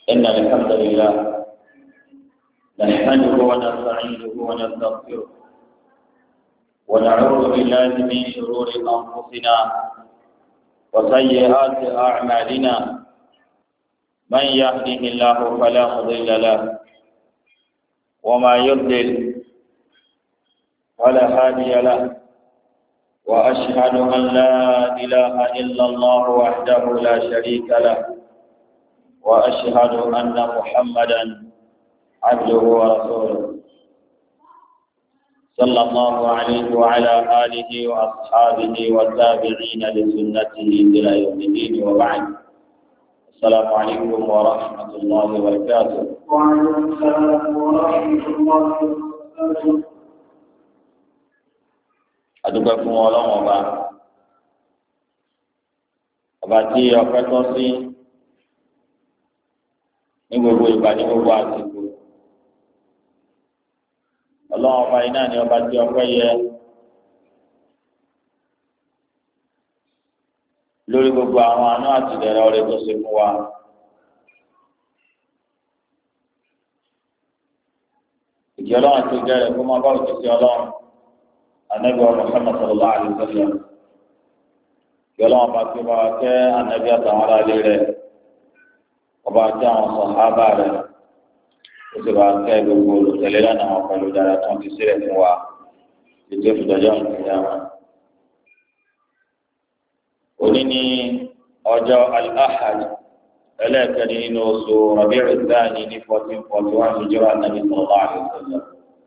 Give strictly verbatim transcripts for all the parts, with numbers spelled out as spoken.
إن الحمد لله نحمده ونستعينه ونستغفره ونعوذ بالله من شرور أنفسنا وسيئات أعمالنا من يهده الله فلا مضل له وما يضلل فلا هادي له وأشهد أن لا إله إلا الله وحده لا شريك له وأشهد أن محمدا عبده ورسوله صلى الله عليه وعلى آله وأصحابه والتابعين لسنته إلى يوم الدين وبعد. السلام عليكم ورحمة الله وبركاته. وعليكم السلام ورحمة الله وبركاته. adúpẹ́ fún Ọlọ́run ọba ọba tí ọpẹ́ tọ́ sí ní gbogbo ìgbà ní gbogbo àsìkò. Ọlọ́run ọba yìí náà ni ọba tí ọpẹ́ yẹ lórí gbogbo àwọn àánú àti ìdẹ̀ra oore tó ṣe fún wa. ìjọ Ọlọ́run àti ìjẹrẹ kó máa bá òjijì Ọlọ́run anabi wa Muhammad sallallahu alaihi wa sallam yọlọ wọn bá tí wọn bá kẹ anabi àtàwọn ará ilé rẹ̀ wọn bá kẹ àwọn sàhábà rẹ̀ ó sì bá kẹ gbogbo olùtẹ̀lé lánàá wọn pẹ̀lú dára tó ń fi sílẹ̀ fún wa ètò ìfìdájọ́ ìpínlẹ̀ wọn. òní ní ọjọ́ al-ahad ẹlẹ́ẹ̀kẹ́ni nínú oṣù Rabi'u Thani ní fourteen forty one hijra anabi sallallahu alaihi wa sallam.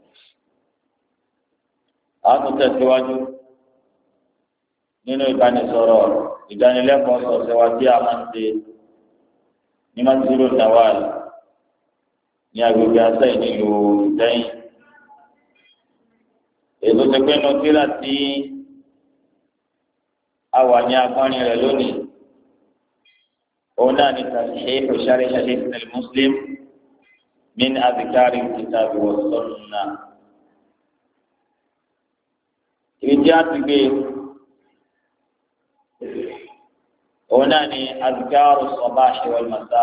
àtún tẹ̀síwájú nínú ìbánisọ̀rọ̀ ìdánilẹ́kọ̀ọ́ sọ̀sẹ̀ wa tí a máa ń ṣe ní masjidu Nawal ní agbègbè asẹ́yìn nílùú Ìsẹ́yìn. èso ti pé inú kíra tí a wà ní agbọ́nrin rẹ̀ lónìí òun náà ní tashihu sharh Hisn al-Muslim min adhkari al-kitab wa sunnah. ìdí àtìgbé òun náà ni azkaru sabahi wal masa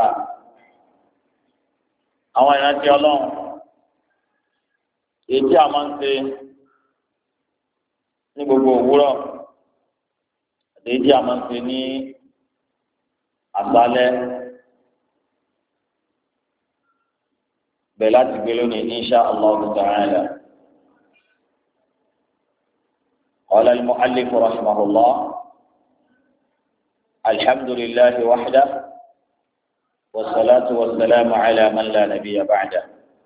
àwọn ìrántí Ọlọ́run èyí tí a máa ń ṣe ní gbogbo òwúrọ̀ èyí tí a máa ń ṣe ní àṣálẹ́ bẹ́ẹ̀ láti gbé lónìí insha Allah ta'ala. قال المؤلف رحمه الله الحمد لله وحده والصلاة والسلام على من لا نبي بعده.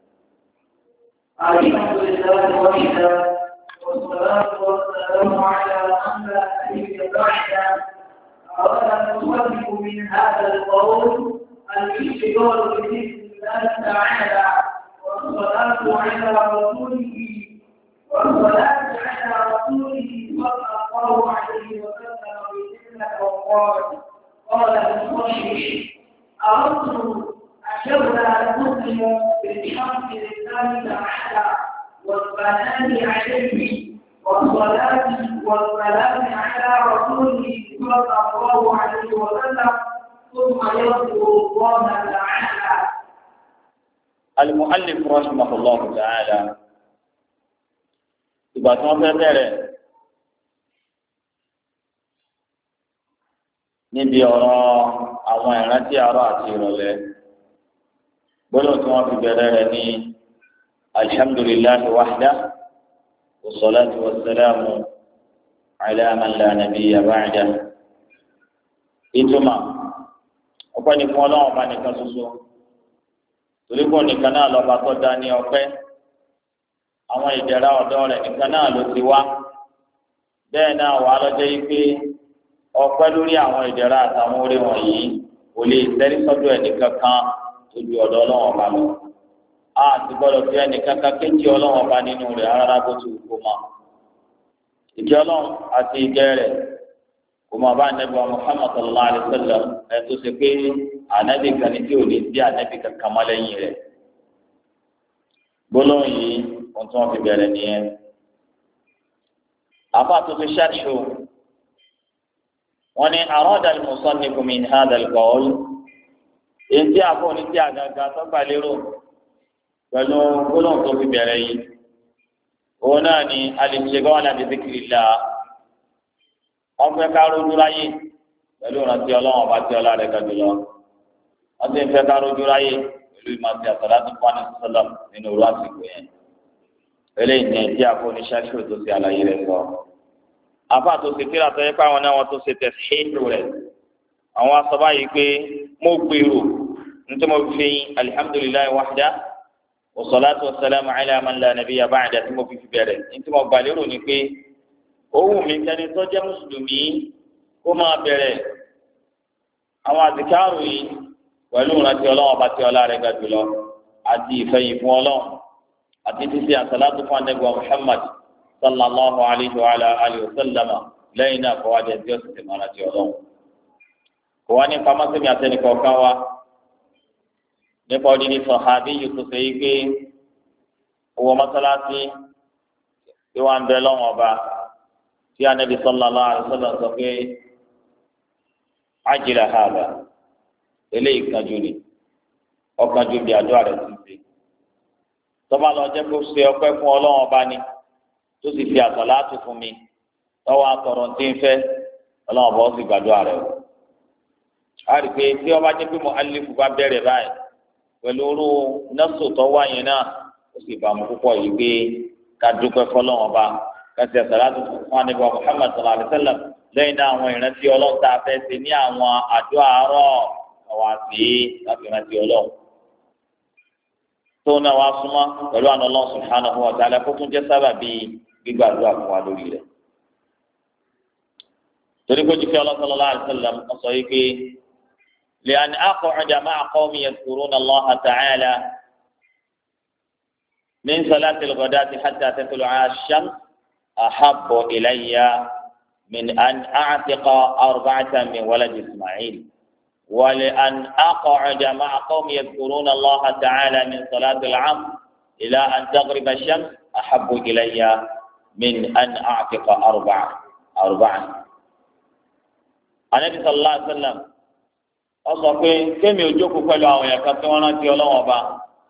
الحمد لله وحده والصلاة والسلام على من لا نبي بعده. أولا نصدق من هذا القول الاشتغال بذكر الله تعالى والصلاة على رسوله والصلاة على رسوله صلى الله عليه وسلم بسنة وقال قال المصحح أردت أشبه المسلم بالحمد لله تعالى والثناء عليه والصلاة والسلام على رسوله صلى الله عليه وسلم ثم يذكر الله تعالى. المؤلف رحمه الله تعالى ìgbà tí wọ́n fẹ́ bẹ̀rẹ̀ níbi ọ̀rọ̀ àwọn ìrántí àárọ̀ àti ìrọ̀lẹ́ gbọ́dọ̀ tí wọ́n fi bẹ̀rẹ̀ rẹ̀ ní alhamdulillahi wahda wassalatu wassalamu ala man la nabiyya ba'da. ìtumọ̀ ọpẹ́ ní fún Ọlọ́run ọba nìkan ṣoṣo torí kò nìkan náà lọ́ba tó dá ní ọpẹ́. àwọn ìdẹ̀ra ọ̀dọ̀ rẹ̀ nìkan náà ló ti wá bẹ́ẹ̀ náà wà lọ́jọ́ yìí pé ọpẹ́ lórí àwọn ìdẹ̀ra àtàwọn oore wọ̀nyí kò lè tẹ́rí sọ́dọ̀ ẹnìkan kan tó ju ọ̀dọ̀ Ọlọ́run ọba lọ. a ti gbọ́dọ̀ fi ẹnìkan kan kéjì Ọlọ́run ọba nínú rẹ̀ rárá bó ti wù kó mọ́. ìjẹ́ Ọlọ́run àti ìjẹ́ rẹ̀ kò mọ̀ bá ànábì wa Muhammad sallallahu alayhi wa sallam ẹ̀ tó ṣe pé ànábì kan ní tí ò ní sí ànábì kankan mọ́ lẹ́yìn rẹ̀. gbólóhùn yìí ohun tí wọ́n fi bẹ̀rẹ̀ nìyẹn. àbá tó fi ṣáṣù wọ́n ní arada al-musannifu min hadha al-qawl èyí tí àbọ̀ ní tí àgàgà tó gbà lérò pẹ̀lú gbólóhùn tó fi bẹ̀rẹ̀ yìí òun náà ni alìṣègùn alábi zikirila wọn fẹ́ ká rojú ráyè pẹ̀lú ìrántí Ọlọ́run ọba tí ọlá rẹ̀ ga jùlọ wọn sì ń fẹ́ ká rojú ráyè pẹ̀lú ìmọ̀tí àtàlátì fún àní sọlọm nínú òru àsìkò yẹn eléyìí ní ẹtí àfọwọ́ni ṣáṣíwò tó ṣe àlàyé rẹ̀ sọ àfa tó ṣe kíra tó yẹ pé àwọn náà wọn tó ṣe tẹsí hídù rẹ̀ àwọn asọba yìí pé mo gbèrò nítorí mo fi alihamudulilayi wahda wasalaatu wasalaamu ala man la nabiyya ba'da tí mo fi fi bẹ̀rẹ̀ nítorí mo gbà lérò ni pé owó mi kẹni tó jẹ́ mùsùlùmí kó máa bẹ̀rẹ̀ àwọn àdìkárò yìí pẹ̀lú ìrántí Ọlọ́run ọba tí ọlá rẹ̀ ga jùlọ àti ìfẹ̀yìn fún Ọlọ́run àti títí àsàlátù fún anagba Muhammad sallallahu alayhi wa alayhi wa sallama lẹ́yìn náà kọ́ wá jẹ́ tí ó sì ti máa rántí Ọlọ́run. kò wá ní pamọ́sẹ́mi àtẹnìkọ̀ kan wá nípa odidi sọ̀hábí yìí tó ṣe yí pé owó mọ́sálásí tí wọ́n ń bẹ lọ́wọ́ ọba tí anabi sallallahu alayhi wa sallam sọ pé ajila hada eléyìí kanjú ni ọkanjú bí àdúrà rẹ̀ ti ṣe tọ́ba lọ jẹ́ kó ṣe ọpẹ́ fún Ọlọ́run ọba ni tó sì fi àsàlátù fún mi tọ́wọ́ àtọ̀rọ̀ tí ń fẹ́ Ọlọ́run ọba ó sì gbàdúrà rẹ̀ o. a rí i pé tí ọba jẹ́ pé mu'allifu bá bẹ̀rẹ̀ báyìí pẹ̀lú orú nọ́ọ̀sù tó wá yẹn náà ó sì bá mu púpọ̀ yìí pé ká dúpẹ́ fọ́lọ́run ọba ká ṣe àsàlátù fún ànábì Muhammad sallallahu alaihi wasallam lẹ́yìn náà àwọn ìrántí Ọlọ́run tá a fẹ́ ṣe ní àwọn àdúrà àárọ̀ àwọn àti láti ìrántí Ọlọ́run tó náà wá súnmọ́ pẹ̀lú àna Allah subhanahu wa ta'ala kó tún jẹ́ sábà bíi gbígbàdúrà fún wa lórí rẹ̀. torí pé jíkẹ́ Allah sallallahu alaihi wasallam sọ yìí pé li'an aq'uda ma'a qawmin yadhkuruna Allah ta'ala min salati al-ghadati hatta tatlu'a ash-shams ahabbu ilayya min an a'tiqa arba'atan min waladi Isma'il. ولأن أقعد مع قوم يذكرون الله تعالى من صلاة العصر إلى أن تغرب الشمس أحب إلي من أن أعتق أربعة أربعة. النبي صلى الله عليه وسلم ọsọ pé kémi ojókòó pẹ̀lú àwọn èèyàn kan tí wọ́n rántí Ọlọ́run ọba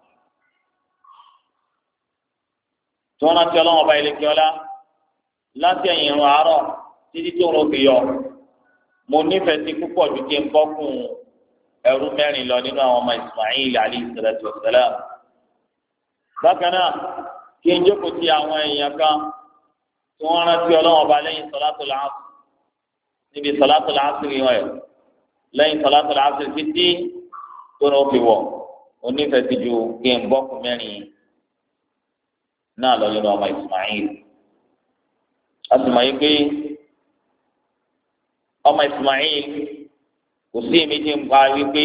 tí wọ́n rántí Ọlọ́run ọba ilé kíọ́lá láti ẹ̀yìn irun àárọ̀ títí tó ń ro fi yọ. mo nífẹ̀ẹ́ sí púpọ̀ ju kí n bọ́kùn ẹrú mẹ́rin lọ nínú àwọn ọmọ Ismail alayhi salatu wa salam. bákan náà kí n jókòó ti àwọn èèyàn kan tí wọ́n rántí Ọlọ́run ọba lẹ́yìn salatul asr níbi salatul asr rí wọn ẹ̀ lẹ́yìn salatul asr títí tó ní ó fi wọ̀ mo nífẹ̀ẹ́ sí ju kí n bọ́kùn mẹ́rin náà lọ nínú ọmọ Ismail. a sì mọ̀ yí pé ọmọ Ismail kò sí èméjì ń pa wípé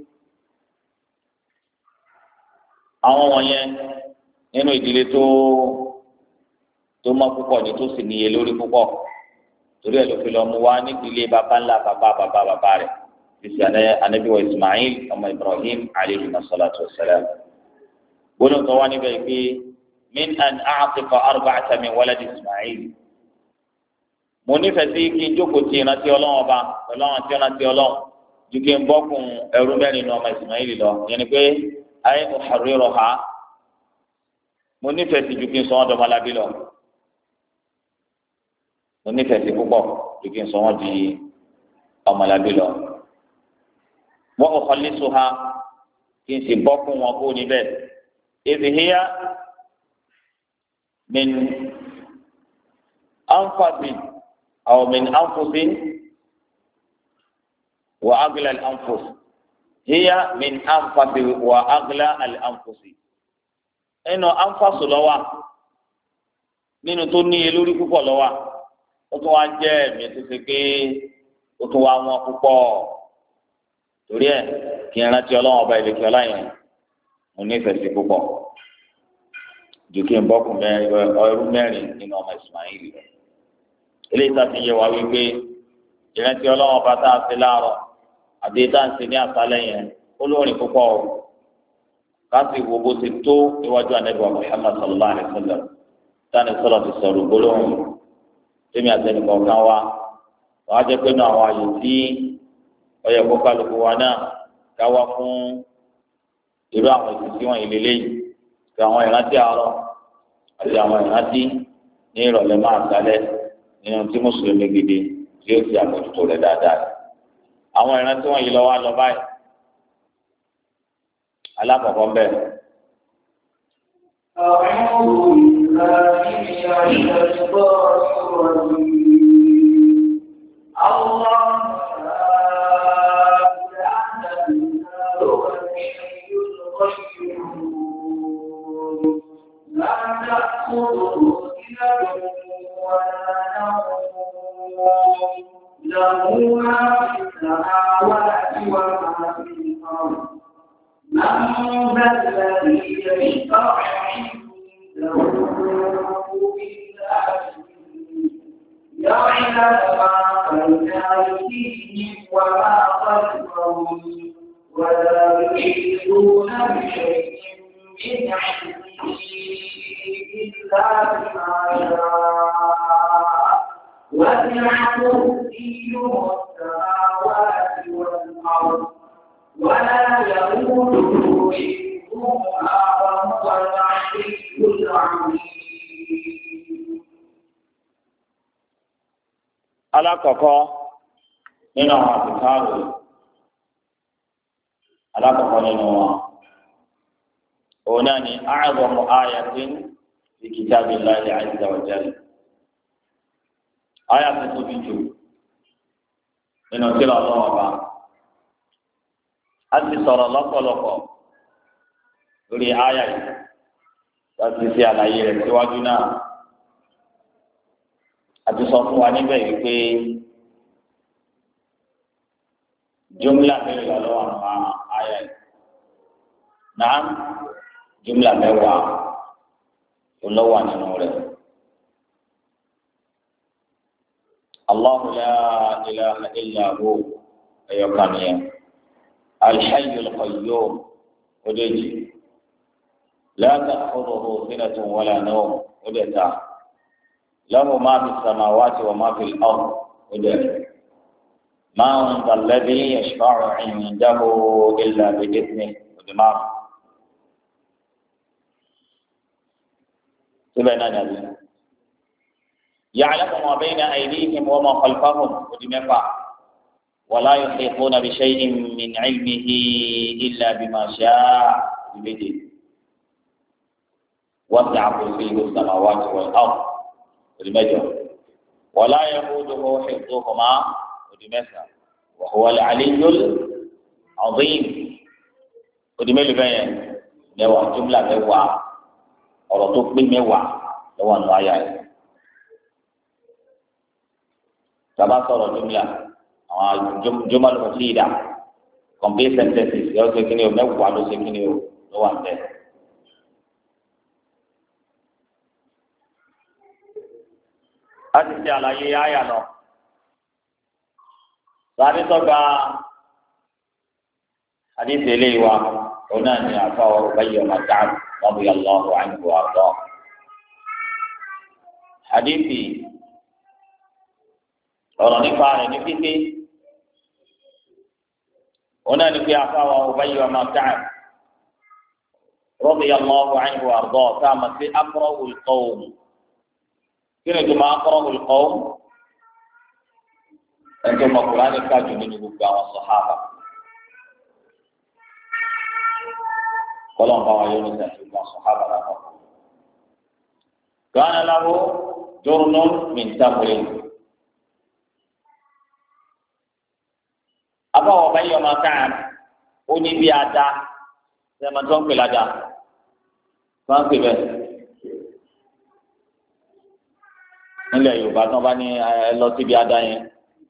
àwọn wọ̀nyẹn nínú ìdílé tó tó mọ́ púpọ̀ ní tó sì níye lórí púpọ̀ torí ẹ̀ ló fi lọ mú wá nídìílé bàbá ńlá bàbá bàbá bàbá rẹ̀ bísí anabi wa Ismail ọmọ Ibrahim alayhi salatu wa salam. gbọ́dọ̀ tó wá níbẹ̀ pé min an a'tiqa arba'ata min waladi Ismail. mo nífẹ̀ẹ́ sí kí n jókòó ti ìrántí Ọlọ́run ọba pẹ̀lú àwọn tí ìrántí Ọlọ́run ju kí n bọ́kùn ẹrú mẹ́rin ní ọmọ Ismaili lọ yẹn ni pé ayé mo hàrírọ̀ ha mo nífẹ̀ẹ́ sí ju kí n sọ wọ́n dọ́mọlábí lọ mo nífẹ̀ẹ́ sí púpọ̀ ju kí n sọ wọ́n di ọmọlábí lọ wọ́n kò kọ́lé so ha kí n sì bọ́kùn wọn kó níbẹ̀ ìdíhìyà min anfasi. أو من أنفس وأغلى الأنفس هي من أنفس وأغلى الأنفس إنه أنفس لوا nínú tó ní elórí púpọ̀ lọ́wọ́ ó tún wá jẹ́ ẹ̀mí tó ṣe pé ó tún wá wọn púpọ̀ torí ẹ̀ kí n rántí Ọlọ́run ọba ìlẹ̀kẹ́ ọlá yẹn mo nífẹ̀ẹ́ sí púpọ̀ ju kí n bọ́kùn ẹrú mẹ́rin nínú ọmọ Ismail rẹ̀. eléyìí tá a fi yẹ wá wípé ìrántí Ọlọ́run ọba tá a ṣe láàárọ̀ àti tá a ṣe ní àṣálẹ́ yẹn olórin púpọ̀ o káàsì wo bó ti tó iwájú Ànábì Muhammad sallallahu alayhi wa sallam táni sọ̀rọ̀ ti sọ̀rọ̀ gbólóhùn tèmi àtẹnukọ̀ kan wá wàá jẹ́ pé náà àwọn àyè tí ọyẹ kó kálukú wa náà káwá fún irú àwọn ìsìnkú wọn ìlélẹ́ yìí kí àwọn ìrántí àárọ̀ àti àwọn ìrántí ní ìrọ̀lẹ́ máa sálẹ̀ nínú tí mùsùlùmí gidi tí ó fi àmójútó rẹ̀ dáadáa. àwọn ìrántí wọn yìí lọ́wọ́ lọ báyìí alákọ̀ọ́kọ́ ń bẹ̀. أعوذ بالله من الشيطان الرجيم الله لا إله إلا هو الحي القيوم لا تأخذه سنة ولا نوم له ما في السماوات وما في الأرض من ذا الذي يشفع عنده إلا يعلم ما بين أيديهم وما خلفهم ولا يحيطون بشيء من علمه إلا بما شاء وسع كرسيه السماوات والأرض ولا يؤوده حفظهما وهو العلي العظيم. alákọ̀ọ́kọ́ nínú àwọn àtìkáàrò alákọ̀ọ́kọ́ nínú wọn òun náà ni a'zamu ayatin fi kitabillahi azza wa jalla àyà tó tóbi jù nínú tírà Ọlọ́run Ọba. a ti sọ̀rọ̀ lọ́pọ̀lọpọ̀ lórí àyà yìí láti ṣe àlàyé rẹ̀ síwájú náà. a ti sọ fún wa níbẹ̀ yìí pé jumla mẹ́wàá lọ́wọ́ àwọn àyà yìí. náà jumla mẹ́wàá lọ́wọ́ nínú rẹ̀. Allahu la ilaha illa hu ẹ̀yọ̀kan yẹn. الحي القيوم ودجي لا تأخذه سنة ولا نوم ودتا له ما في السماوات وما في الأرض ودتا من ذا الذي يشفع عنده إلا بإذنه ودماغ سبحان الله يعلم ما بين أيديهم وما خلفهم ودماغ ولا يحيطون بشيء من علمه إلا بما شاء بيده وسع كرسيه السماوات والأرض والمجر ولا يئوده حفظهما ودمثل وهو العلي العظيم ودمثل بين ميوى جملة ميوى ورطوك بالميوى لو أنه آيات كما صار جملة àwọn jumal mufida complete sentences yóò ṣe kí ni o mẹ́wàá ló ṣe kí ni o ló wà bẹ́ẹ̀. a ti ṣe àlàyé àyà lọ. sáré tọ́gbà àdìsí eléyìí wa òun náà ní àfa ọ̀rọ̀ báyìí ọmọ dáàbò wọn bí ọlọ́run àyìnbó àbọ̀. àdìsí ọ̀rọ̀ nípa rẹ̀ ní pípé. هنا نبي عفاوة أبي وما كعب رضي الله عنه وأرضاه كما في أقرأ القوم كنت ما أقرأ القوم أنتم قرآن كاجوا من يبقى والصحابة قلهم قوى يونس يبقى الصحابة لهم كان له جرن من تمر abawo bayi ọmọ káàm ó ní bí ada ṣẹlẹ tó ń pè ládàá tó ń pè bẹ́ẹ̀ nílẹ̀ Yorùbá tó ń bá ní ẹ lọ síbi ada yẹn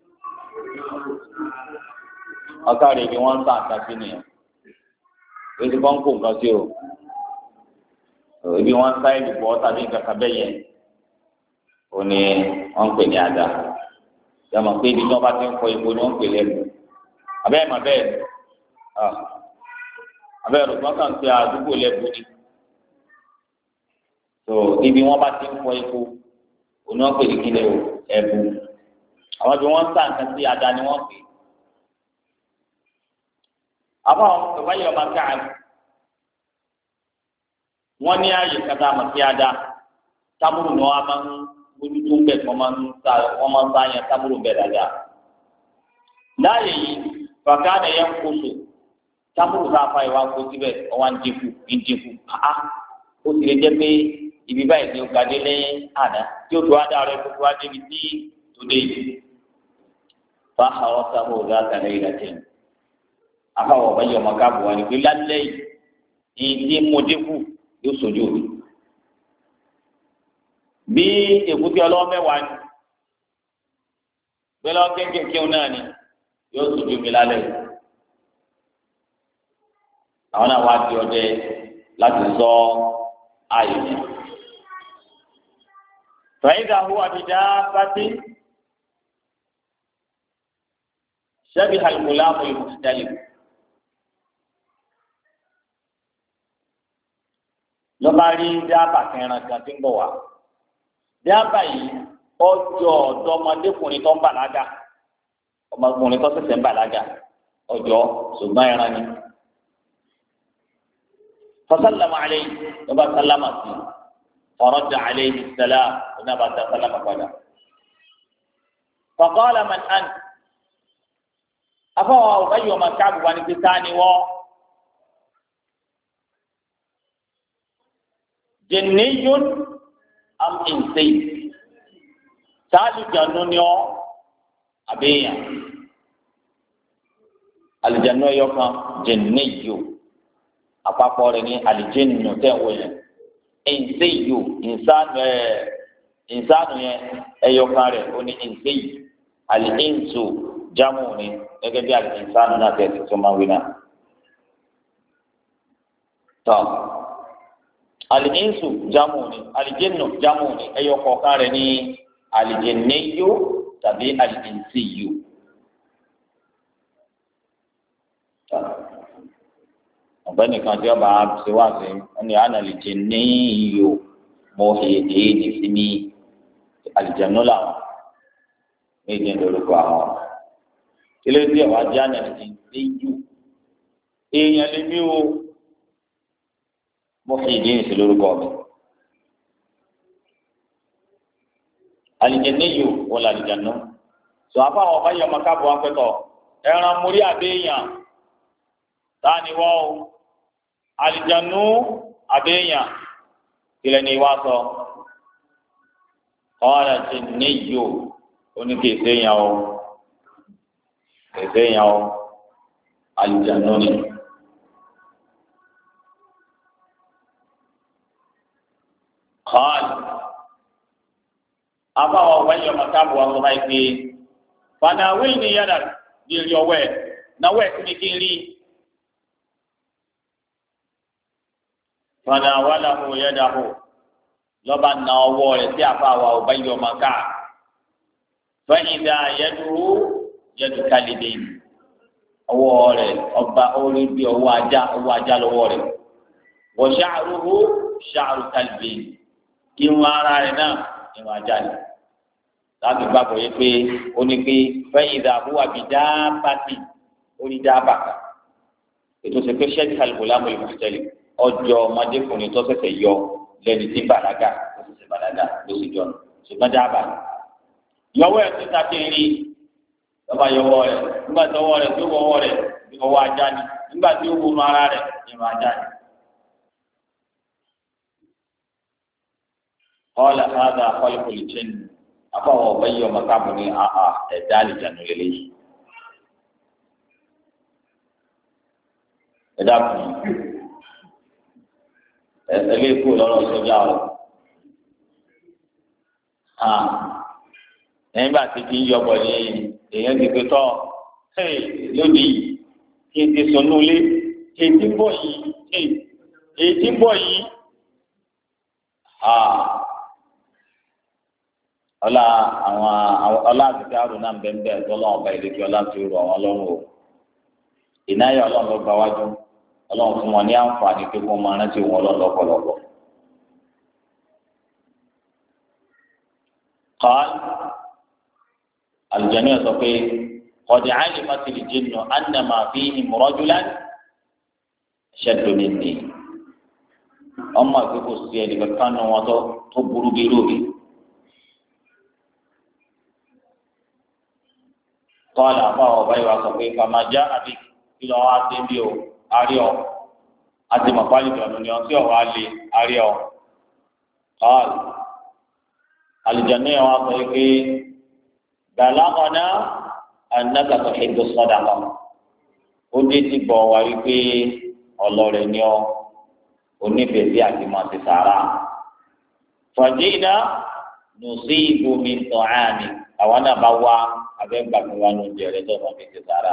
ọkàrẹ ni wọn ń tà nǹkan sí nìyẹn èsì kan kó nǹkan sí o ibi wọn ń sá ìdìbò tàbí nǹkan kan bẹ́ẹ̀ yẹn ó ní wọn ń pè ní ada yàmọ̀ pé ibi tí wọn bá ti ń kọ ipò ni wọn ń pè lẹ́nu abẹ́ẹ̀ mà bẹ́ẹ̀ abẹ́ẹ̀ rògbọ́n kàn pé àdúgbò lẹ́bù ni tó ibi wọn bá ti ń fọ epo òní wọn pè ní kílẹ̀ o ẹ̀bù àwọn bí wọ́n ń tà nǹkan sí ada ni wọ́n pè àbá ọba yìí ọba káà wọn ní ààyè kata àmọ̀kíyàdá tábùrù ni wọn máa ń bójútó ń bẹ̀ tí wọ́n máa ń ta wọ́n máa ń ta yẹn tábùrù ń bẹ̀ dáadáa. láàyè yìí bàkà ni yẹn ń kóso tábùrù sáfà ìwà kó síbẹ̀ ọwọ́ ń dínkù ń dínkù áá ó sì lè jẹ́ pé ibi báyìí ni ó gbadé lẹ́yìn àná tí ó tó wá dáa rẹ kó tó wá débi tí tó dé yìí. fa àwọn sábà ò dáa tàlẹ́ ìdájẹ́ ni àfàwọ̀ ọ̀bẹ yìí ọmọ káàbọ̀ wá ní pé lálẹ́ yìí ní mo dínkù yóò sojú mi bí èkúté ọlọ́wọ́ mẹ́wàá ni bẹ́ẹ̀ lọ́wọ́ kéńkéńké náà ni yóò sojú mi lálẹ́ yìí àwọn náà wá di ọdẹ láti sọ ààyè yẹn. fàyídà huwa bìdá pàtí ṣẹ́bi àlùmọ́lá àmọ́ ìmùsítẹ́lì. lọ́ba rí dábàá kẹrin kan tí ń bọ̀ wá dábàá yìí ọjọ́ ọ̀dọ́ ọmọdékùnrin tó ń bàlágà ọmọkùnrin tó ṣẹ̀ṣẹ̀ ń bàlágà ọjọ́ ṣùgbọ́n ẹran ni. fasallama alayhi lọ́ba sálámà sí faradda alayhi salam ọ̀nà bàtà sálámà padà. faqala man anta afọwọ́ ọ̀gáyọ̀ ọmọ káàbù wa ní pété ni wọ́n. jẹniyun am insane sáàlì jànú ni ọ àbẹyàn alìjànú ẹyọ kan jẹniyu àpapọ̀ rẹ̀ ní alìjẹnu tẹwọ yẹn insane insanu ẹ insanu yẹn ẹyọ kan rẹ̀ ó ní insane alìinsu jamu ni gẹ́gẹ́ bí alìinsanu náà tẹ tó máa wí náà tọ. Al-insu jamu ni al-jinnu jamu ni ẹyọ kọ̀ọ̀kan rẹ̀ ní al-jinniyu tàbí al-insiyu. ọ̀gbẹ́ni kan tí ọba ṣe wá sí wọn ni àná al-jinniyu mọ èdè ní sí ní al-jannu làwọn méjì lórúkọ àwọn ilé tí ọba jẹ́ àná al-jinniyu èèyàn lè mí o. Muhyiddin sí lórúkọ mi. Alìjẹnìyò wọn là àlìjẹnù. Sọ àfàwọn ọba yẹ ọmọ káàbọ̀ wọn pẹ̀tọ̀. Ẹran mórí àbẹ́yàn. Táàní wọ́n o. Àlìjẹnù àbẹ́yàn. Ilẹ̀ ni wá sọ. Ọ̀rọ̀ àlìjẹnìyò oníkèsè yàn o. Kèsè yàn o. Àlìjẹnù ni. قال أبا وين مكاب والله يبي فناولني يدك باليوم نويت نكيلي فناوله يده لبن ناول سيافا وبين مكاب فإذا يده يد كالدين ọwọ́ rẹ̀ ọba orí bí ọwọ́ ajá ọwọ́ ajá lọ́wọ́ rẹ̀ wọ́n ṣàrùhù ṣàrù kàlbí irun ara rẹ̀ náà irun ajá ni láti gbàgbọ́ yẹ pé ó ní pé fẹ́yìn ìdààmú àbí dábàtì orí dábà kan ètò ìṣe pé ṣẹ́ẹ̀tì kàlùkùlá mọ̀ ìmọ̀ ìtẹ́lẹ̀ ọjọ́ ọmọdékùnrin tó ṣẹ̀ṣẹ̀ yọ lẹ́ni tí bàlágà tó ṣẹ̀ṣẹ̀ bàlágà ló sì jọ ṣùgbọ́n dábà yọwọ́ ẹ̀ tó ta kéèrè lọ́ba yọwọ́ rẹ̀ nígbà tí ọwọ́ rẹ̀ tó wọ́wọ́ rẹ̀ ọwọ́ ajá ni nígbà tí ó wọnú ara rẹ̀ irun ajá ni. قال هذا خلق الجن أفهو بيو مكابني آآ إدال جن لليه إدابني إليه كل الله سجاره ها nígbà tí kì í yọbọ ní èèyàn ti pé tọ lónìí kí n ti sọnù lé èyí tí ń bọ̀ yìí èyí tí ń bọ̀ yìí ọlá àwọn ọlá àtúntì àrùn náà bẹ́ẹ̀ bẹ́ẹ̀ tó lọ́wọ́ ọba ìlẹ́kẹ́ ọlá tó rọ àwọn ọlọ́run o ìnáyà ọlọ́run ló gba wájú ọlọ́run fún wọn ní àǹfààní pé kó máa rántí wọn ọlọ́run lọ́pọ̀lọpọ̀. قال الجميع sọ pé قد علمت الجن أن ما فيهم رجلا ṣẹ́dùn ní ní ọmọ àgbẹ̀kọ̀ sí ẹnìkan kan náà wọn tó burú bí lórí. kọ́ọ̀lù àbáwọ̀ ọba ìwà sọ pé fàmájà àbí kí lọ́wọ́ á dé bí o àrí ọ àti mọ̀pálí ìjọ̀nù ni ọtí ọ̀wá lé àrí ọ. kọ́ọ̀lù àlùjọ̀nù yẹn wá sọ pé gbàlá ọ̀nà ànágàtọ̀ ètò sọ́dà kan ó dé ti bọ̀ wá wípé ọlọ́rẹ̀ ni ọ onífẹ̀ẹ́sì àti mọ̀tì sàrà. fọ̀jìnà nùsí ibùmí tọ̀hánì àwọn náà bá wá abẹ́gbàgbé wa ló ń jẹrẹ tó wọn fi ti sàrà.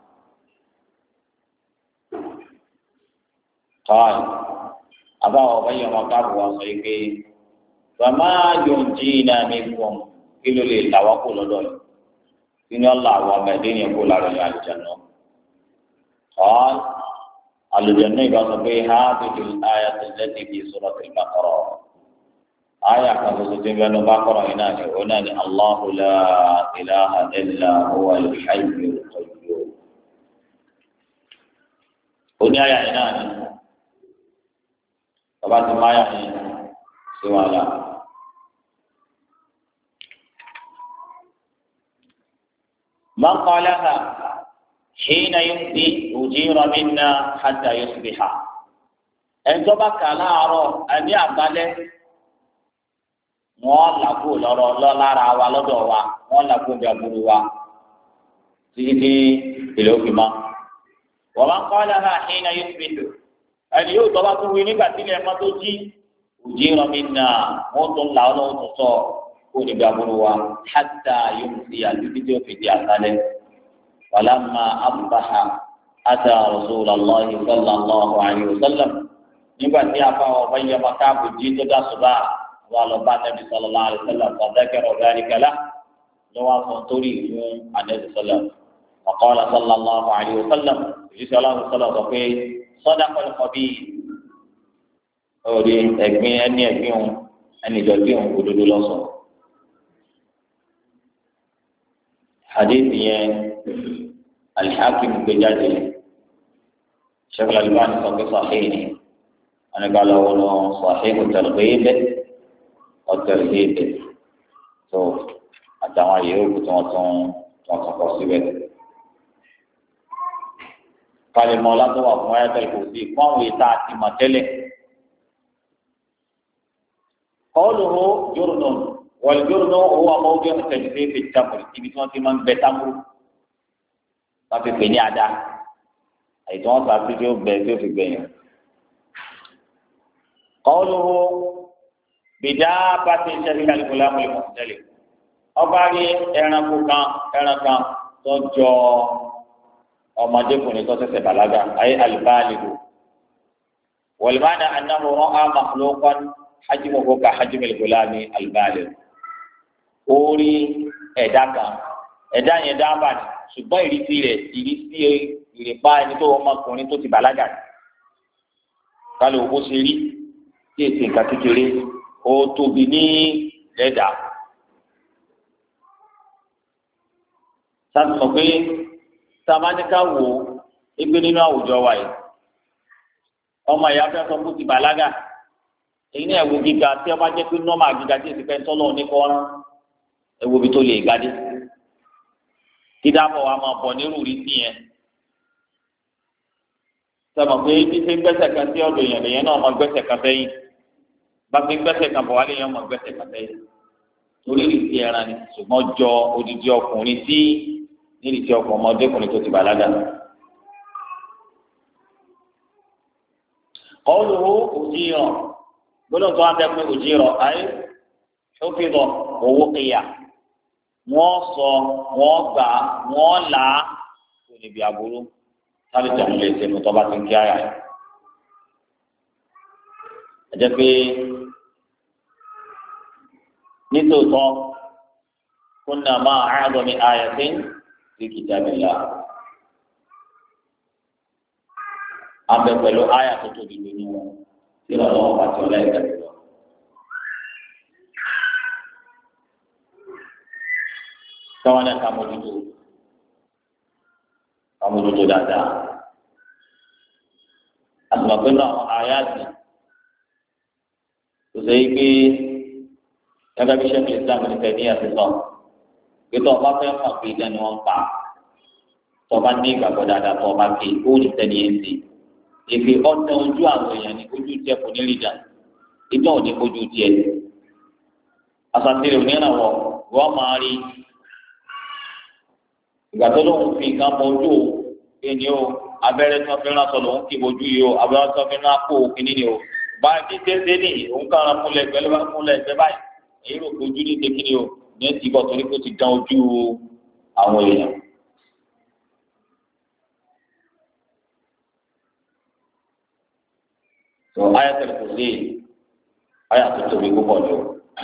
tọ́wọ́n àbáwọ̀ ọ̀bẹ yẹn wọn káàbọ̀ wá sọ pé bàmá yóò jí iná mi fún kí ló lè tàwa kó lọ́dọ̀ yìí kí ni ọ̀la àwọn ọmọ ẹ̀dẹ́ yẹn kó lára yẹn àlùjánnà. tọ́wọ́n àlùjánnà ìbá sọ pé ha bìbí ayé tó lẹ́sìn bí suratul Baqara. آية كما تبين بقرة هنا هنا الله لا إله إلا هو الحي القيوم. هنا آية هنا طبعا ما يعني سوى لا من قالها حين يمضي أجير منا حتى يصبح. أن تبقى لا أرى أن يعمل wọn làkó lọrọ lọlára wa lọ́dọ̀ wa wọn làkó bí aburú wa títí tí ìlú òfin mọ. wọn máa ń kọ́ ọ́ lára àhínà yóò fi lò ẹni yóò tọ́ba tó wí nígbà tí ilẹ̀ ẹ̀ma tó jí òjì rán mi nà wọ́n tún là ọ́ lọ́wọ́ tó sọ kó níbi aburú wa hátà yóò fi àdúgbò tí ó fi di àkálẹ̀. wàlámà abúbáhà ata rasulullahi sallallahu alayhi wa sallam nígbà tí a fa ọ̀bá yẹn máa káàbù jí tó dá sùbà. ولبى النبي صلى الله عليه وسلم فذكر ذلك له لو أنطري النبي صلى الله عليه وسلم وقال صلى الله عليه وسلم صلى الله عليه وسلم صدق الخبير أولي أكمل أني أكمل أني جلبيهم حدود الله حديث الحاكم بجاده شغل الباني صحيح أنا قال له صحيح الترغيب ọtẹlẹdẹ tó àtàwọn yòókù tí wọn tún wọn tún kọ síbẹ̀. kalimọ látọwà fún ayatollah kò sí fún àwọn ìta àti mọtẹlẹ. kọlùhó jórùnù wọlé jórùnù owó amóhùn jẹ tẹlifíṣẹ fi tamuru ibi tí wọn ti máa ń bẹ tamuru wọn fi pè ní ada àyè tí wọn sọ àti tí ó bẹ tí ó fi gbẹ̀yìn. kọlùhó bìdá pàṣẹ ìṣẹ́bí kálífùlà mọ́lẹ́ mọ́tẹ́lẹ̀ ọba rí ẹranko kan ẹran kan tó jọ ọmọdékùnrin tó ṣẹ̀ṣẹ̀ bàlágà ayé alibáàlìbò wọlébàdà anáhùrọ̀ àmàlókàn hajjimuhu ka hajjimil gulami alibáàlìbò orí ẹ̀dá kan ẹ̀dá yẹn dábàá ni ṣùgbọ́n ìrísí rẹ̀ ìrísí ìrìpá ẹni tó ọmọkùnrin tó ti bàlágà kálí òkú ṣe rí tí èsì nǹkan kékeré ó tóbi ní lẹ́dà. sáà sọ pé sàmáníkà wò égbé nínú àwùjọ wa yìí ọmọ ìyá fẹ́ sọ fún ti bàlágà èyí ní ẹ̀wù gíga tí ọba jẹ́ pé nọ́ọ̀mà gíga tí èsì fẹ́ tọ́lọ́ ní kọ́rán ẹ̀wù bí tó lè gbadé dídábọ̀ wa máa bọ̀ nírú rí sí yẹn sọmọ pé bí ṣe ń gbẹ́sẹ̀ kan sí ọ̀dọ̀ èèyàn lèyẹn náà máa gbẹ́sẹ̀ kan sẹ́yìn bàbá gbẹ́sẹ̀ kan bọ̀ wálé yẹn máa gbẹ́sẹ̀ kan sẹ́yìn torí ìrìsí ẹran ni ṣùgbọ́n jọ odidi ọkùnrin tí nírìsí ọkùnrin ọmọdékùnrin tó ti bàlágà. qawluhu ujira gbọ́dọ̀ tó wá bẹ pé ujira ayé hufiza owó kéya wọ́n sọ wọ́n gbà wọ́n là á kò níbi àbúrú sáré tẹ̀lé lè ṣe mọ́tò bá ti ń kí àyà yìí. ẹ jẹ́ pé nítòótọ́ kunna ma'a a'zami ayatin fi kitabillah abẹ pẹ̀lú àyà tó tóbi nínú wọn tí lọ́wọ́ bá ti ọlá ẹ̀ka jùlọ. káwọn náà ká mójútó ká mójútó dáadáa. sọ̀rọ̀ pé náà àwọn àyàtì tó ṣe é pé gẹ́gẹ́ bí sẹ́kì islam ní fẹ́ ní ẹ̀sìn sọ pé tó ọba fẹ́ mọ̀ pé ìdá ni wọ́n ń pa tó ọba ní ìgbàgbọ́ dáadáa tó ọba ké ó ní sẹ́ni ẹ̀ ń ṣe èfi ọ̀tẹ̀ ojú àwọn èèyàn ní ojú tiẹ̀ kò ní rí dà ìdán òní ojú tiẹ̀ asàtìrì onírànwọ́ wọ́n máa rí ìgbà tó lóun fi nǹkan mọ ojú ẹni o abẹ́rẹ́ tó fi rán sọ lòun kì í bojú yìí o abẹ́rẹ́ tó fi rán kó kínní ni o báyìí tí tẹ́sẹ̀ ní òun kàn án múlẹ̀ ẹgbẹ́ lọ́wọ́ múlẹ̀ ẹgbẹ́ báyìí èyí rò pé ojú ní tekínní o ní ti bọ̀ torí kó ti dán ojú àwọn èèyàn. tó ayatul kursi ayé àtúntò mi kó pọ̀ jù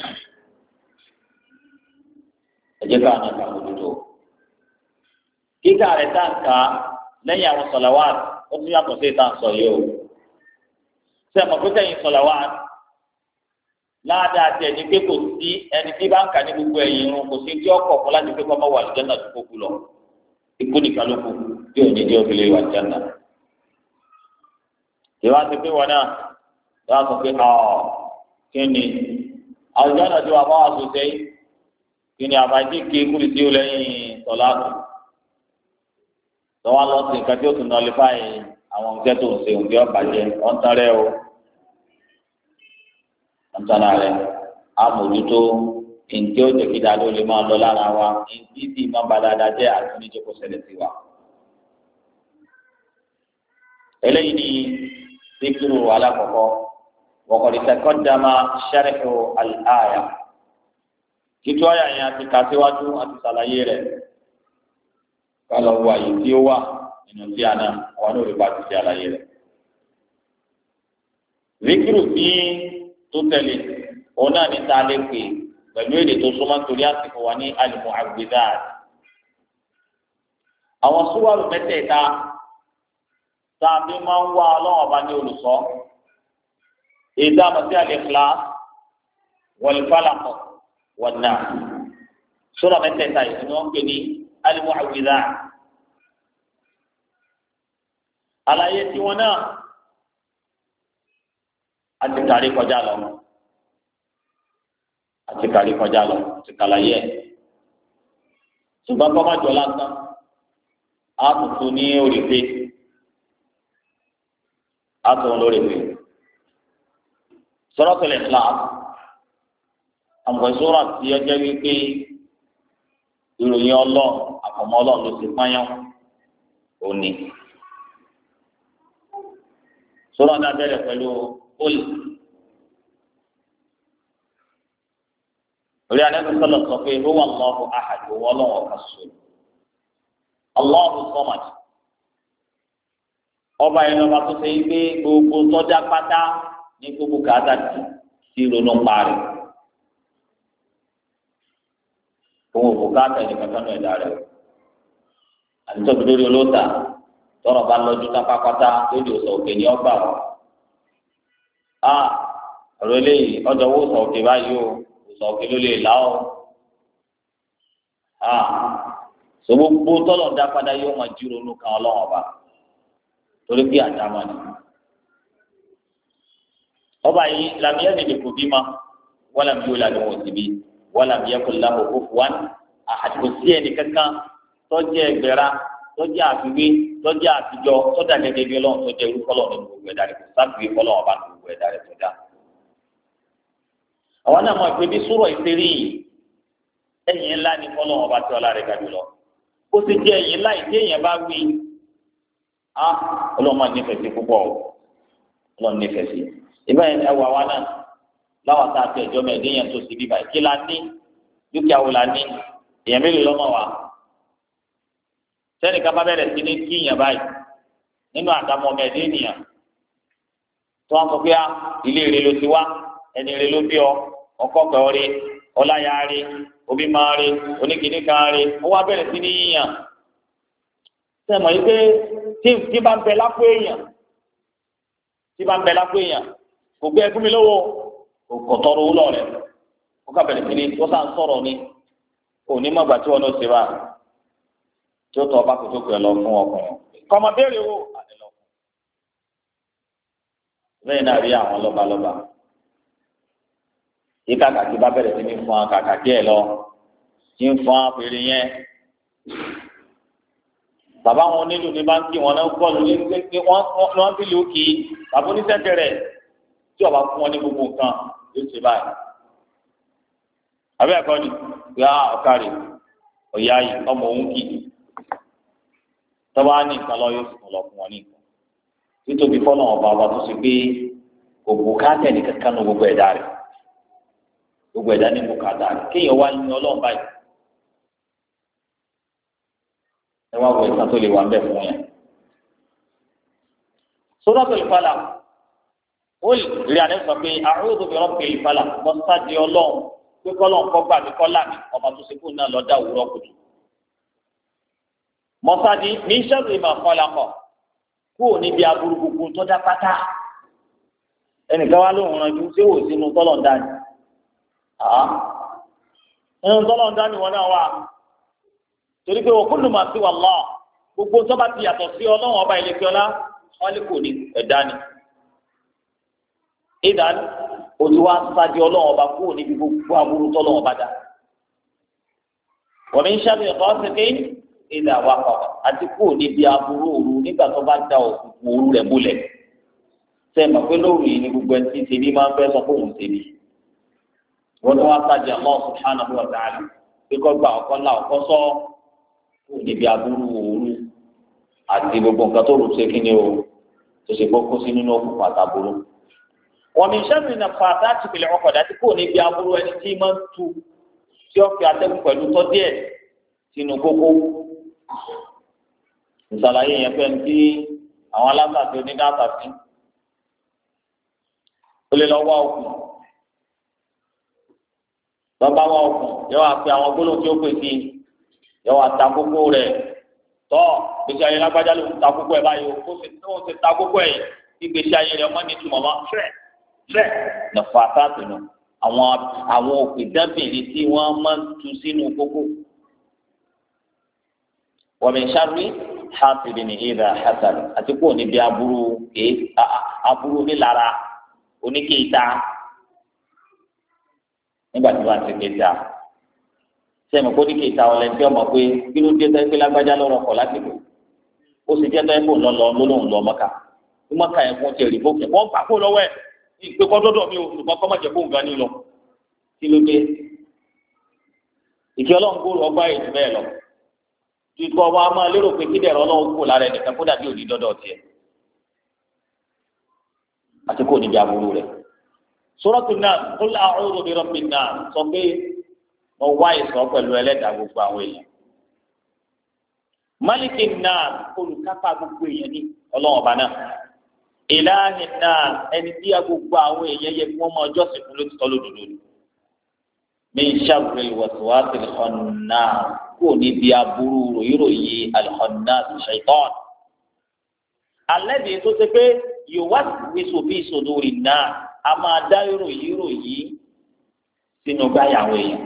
ẹ jẹ́ ká àná kan lójútó kíkà rẹ̀ tá n ká lẹ́yìn àwọn sọ̀làwàt ó tún yàtọ̀ sí ìta sọ yìí o ṣé ẹ mọ̀ pé kẹ́yìn sọ̀làwàt ládàá tiẹ̀ ní pé kò sí ẹni tí bá ń kà ní gbogbo ẹ̀yìn irun kò sí tí ọkọ̀ fún láti pé kọ́ mọ́ wà lùjẹ́ náà tó kókó lọ ikú nìkan ló kù tí ò ní jẹ́ òbílẹ̀ wà lùjẹ́ náà. ìwà ti pé wọn náà wọ́n á sọ pé ọ̀ kí ni àwùjọ náà ti wà bá wà sọ̀tẹ́ yìí kí ni àbájí ké kúrì sí lẹ́yìn sọ̀lá lọ́wọ́ lọ sí nǹkan tí ó tún nọlé fáyìn àwọn nǹkan tó ń ṣe òǹkẹ́ ọ̀bàjẹ́ ọ̀ntàrẹ́ o ọ̀ntàrà rẹ̀ amòjútó ntí ó jẹ́ kí dáadọ́ lè máa lọ lára wa ntí tí máa ba dáadáa jẹ́ àtúnijẹ́ kó ṣẹlẹ̀ sí wa. eléyìí ni zikiru alákọ̀ọ́kọ́ wọ́kọ̀dé taqaddama sharhu al-aya títú àyà yẹn àti kàṣíwájú àti sàlàyé rẹ̀ kálọ̀ wọ àyè tí ó wà nínú tí a náà àwọn náà rí bá ti ṣe àlàyé rẹ̀. zikiru bí tó tẹ̀lé òun náà ní sáà lè pè pẹ̀lú èdè tó súnmọ́ nítorí àsìkò wa ní al-mu'awwidhat. àwọn súwárù mẹ́tẹ̀ẹ̀ta tàbí máa ń wá ọlọ́wọ́n ọba ní olùsọ èdè àmọ̀tí al-ikhlas wal-falaq wan-nas súrà mẹ́tẹ̀ẹ̀ta yìí ni wọ́n ń pè ní al-mu'awwidhat. àlàyé tiwọn náà àti kárí kọjá lọ àti kárí kọjá lọ àti kàlàyé ẹ̀ ṣùgbọ́n kọ́ má jọ lásán á tuntun ní òrìfé á tún lórìfé Suratul Ikhlas àwọn ìṣòro àti ọjọ́ wípé ìròyìn ọlọ́ọ̀ àfọ̀mọ́ ọlọ́ọ̀ ló ti pányán òní. sọ̀rọ̀ náà bẹ̀rẹ̀ pẹ̀lú olè. orí Ànábì sọ̀lọ̀ sọ pé huwa Allahu ahad wọ́n lọ́wọ́ kan sọ. Allahu samad. ọba yẹn lọ́ba tó ṣe pé gbogbo tọ́jà pátá ní gbogbo kàdá ti ronú parí. òun ò bùkátà ẹni kankan náà ẹ̀dá rẹ̀. àti tóbi lórí olóòtà tọrọ bá lọ́jú tá pápátá lórí òsò òkè ní ọgbà wọn. a ọ̀rọ̀ eléyìí ọjọ́ owó òsò òkè báyìí o òsò òkè ló lè là ó. a sọ gbogbo tọ́lọ̀ dá padà yóò máa jí ronú kan ọlọ́wọ́n ọba torí pé àdámọ́ ni. ọba yìí làmìyàn lè kò bí ma wọ́n làmì yóò lànà wọ́n sì bí wọ́n làmì yẹ kó lábò kó fún wa àti sí ẹnì kankan tọ́jú ẹgbẹ̀rá tọ́jú àfiwé tọ́jú àtijọ́ tọ́jú àgẹ́gẹ́ bí ọlọ́run tọ́jú ẹrú kọ́lọ́ ní gbogbo ẹ̀dá rẹ̀ kò sáfìwé kọ́lọ́ ọba ní gbogbo ẹ̀dá rẹ̀ tọ́jà. àwọn náà mọ̀ pé bí sùúrọ̀ ìṣeré yìí ẹ̀yìn ńlá ní kọ́lọ́ ọba tí ọlá rẹ̀ ga jùlọ. ó ti jẹ́ ẹ̀yìn ńlá ìdí èèyàn bá wí á ọlọ́run máa nífẹ̀ẹ́ sí púpọ̀ ọlọ́run nífẹ̀ẹ́ sí. ìbá ẹwà wa náà láwọn tá a ti ẹ̀jọ́ mẹ́ẹ̀ẹ́dẹ́yẹn tó ti bí báyìí kí la ní dúkìá wo la ní èèyàn mélòó lọ́mọ wa sẹ́ni ká bá bẹ̀rẹ̀ sí ní kíyàn báyìí nínú àdámọ́ ọmọ ẹ̀dẹ́ ènìyàn tó wọn sọ pé á ilé rẹ ló ti wá ẹni rẹ ló bí ọ ọkọ kẹọ rẹ ọláyà rẹ òbí máa rẹ oníkìní kan rẹ ó wá bẹ̀rẹ̀ sí ní yíyàn sẹ́mọ̀ yìí pé tí tí bá ń bẹ lápò èèyàn tí bá ń bẹ lápò èèyàn kò gbé ẹkún mi lọ́wọ́ kò tọrọ owó lọ rẹ ó ká bẹ̀rẹ̀ sí ní ó sá ń sọ̀rọ̀ ni òní mọ̀gbà tí wọn lọ sí wa tí ó tọ́ ọba kò tó pè lọ fún ọkùnrin kọ́mọ béèrè wo àlẹ́ lọ. lẹ́yìn náà rí àwọn lọ́balọ́ba yí kàkàkí bá bẹ̀rẹ̀ sí ní fún kàkàkí ẹ̀ lọ tí ń fún apèrè yẹn bàbá wọn nílùú ní báńkì wọn náà kọ́ lórí pé wọ́n wọ́n fi lù kì í bàbá oníṣẹ́kẹ̀rẹ̀ tí ọba fún wọn ní gbogbo nǹkan yóò ṣe báyìí àbẹ́ ẹ̀kọ́ ni yá ọ̀kárì ọ̀yá yìí ọmọ òun kì í tọ́ba ní nǹkan lọ yóò fún lọ fún wọn ní nǹkan nítorí fọ́nà ọba ọba tó ṣe pé kò bùkátà ní kankan ní gbogbo ẹ̀dá rẹ̀ gbogbo ẹ̀dá ní bùkátà rẹ̀ kéèyàn wá ní ọlọ́run báyìí ẹ wá wọ ìtàn tó lè wà ń bẹ̀ fún yẹn. Suratul Falaq ó rí àná sọ pé a'udhu bi rabbil falaq mọ́sáàdì ọlọ́run pé kọ́lọ́n kọ́ gbà mí kọ́lá mi ọba tó ṣe kú náà lọ́dà òwúrọ̀ kùtù. mọ́sáàdì ní sharri ma khalaqa kú ò níbi aburú gbogbo tó dá pátá ẹnìkan wá lóhùn ránjú ṣé wò sínú tọ́lọ̀ ń dání ẹnu tọ́lọ̀ ń dání wọn náà wà torí pé wa kullu ma siwa Allah gbogbo tó bá ti yàtọ̀ sí ọlọ́run ọba ìlẹ̀kẹ́ ọlá wọn lè kò ní ẹ̀dá ni ìdáni òtún wá sáájú ọlọ́run ọba kúrò níbi gbogbo aburú tọ́lọ́run ọba dá wa min sharri ghasiqin idha waqab àti kúrò níbi aburú òru nígbà tó bá da òkùnkùn òru rẹ̀ múlẹ̀ sẹ́ẹ̀ mọ̀ pé lóru yìí ni gbogbo ẹni tí ṣe bí máa ń fẹ́ sọ fún òun ṣe bí wọ́n tún wá sáájú Allah subhanahu wa ta'ala pé kọ́ gba ọ̀kọ́ ńlá ọ̀kọ́ sọ kúrò níbi aburú òru àti gbogbo nǹkan tó rù ṣe kí ni o tó ṣe kókó sí nínú òkùnkùn àtàbúrú wọ́n mi sẹ́mi nà fàtà ti fìlẹ̀ ọkọ̀ dàtí kò ní bí aburú ẹni tí máa ń tu tí ó fi atẹ́gùn pẹ̀lú tọ́díẹ̀ sínú kókó. ìsàlàyé yẹn fẹ́ tí àwọn alágbàtí onídàáta sí. ó lè lọ wá òkun lọ́ba wá òkun yóò wá pe àwọn gbólóhùn tí ó pè sí yóò wá ta kókó rẹ̀ tọ́ gbèsè ayé lágbájá ló ń ta kókó ẹ̀ báyìí ó sì ta kókó ẹ̀ ìgbésí ayé rẹ̀ ọmọ ní ìtumọ̀ máa fẹ́ fẹ́ lọ́fà sátìnù àwọn àwọn òpìdánbìnrin tí wọ́n máa ń tu sínú kókó. wa min sharri hasidin idha hasad àti kó níbi aburú ké aburú nílara oníkéta nígbà tí wọ́n ti kéta sẹ́mi kó níkéta ọ̀lẹ́ntì ọmọ pé kí ló dé sẹ́yìn pé lágbájá lọ́rọ̀ kọ̀ láti lò ó sì jẹ́ sẹ́yìn pé òun lọ́ lọ́lọ́run lọ́ mọ́ka mọ́ka yẹn fún tiẹ̀ rí bókè wọ́n gbà kó lọ́wọ́ ẹ̀ ìpè kọ́dọ́dọ̀ mi ò ṣùgbọ́n kọ́ má jẹ́ fóun gan ni lọ kí ló dé ìkẹ́ ọlọ́run kó ọgbà ètò bẹ́ẹ̀ lọ ikọ̀ ọba máa lérò pé kí dẹ̀rọ ọlọ́run kó lára ẹnìkan kó dàbí òní dọ́dọ̀ tiẹ̀ àti kó níbi aburú rẹ̀. Suratul Nas qul a'udhu bi rabbin nas sọ pé mo wá ìsọ pẹ̀lú ẹlẹ́dàá gbogbo àwọn èèyàn. Malikin nas olùkápá gbogbo èèyàn ní ọlọ́run ọba náà. Ilahin nas ẹni tí a gbogbo àwọn èèyàn yẹ kí wọ́n máa jọ́sìn fún lótìtọ́ lódodo ni. Min sharril waswasil khannas kò níbi aburú ròyìnròyìn al-khannas shaitan. Alladhi tó ṣe pé yuwaswisu fi sudurin nas a máa dá ròyìnròyìn sínú gbáyàwó èèyàn.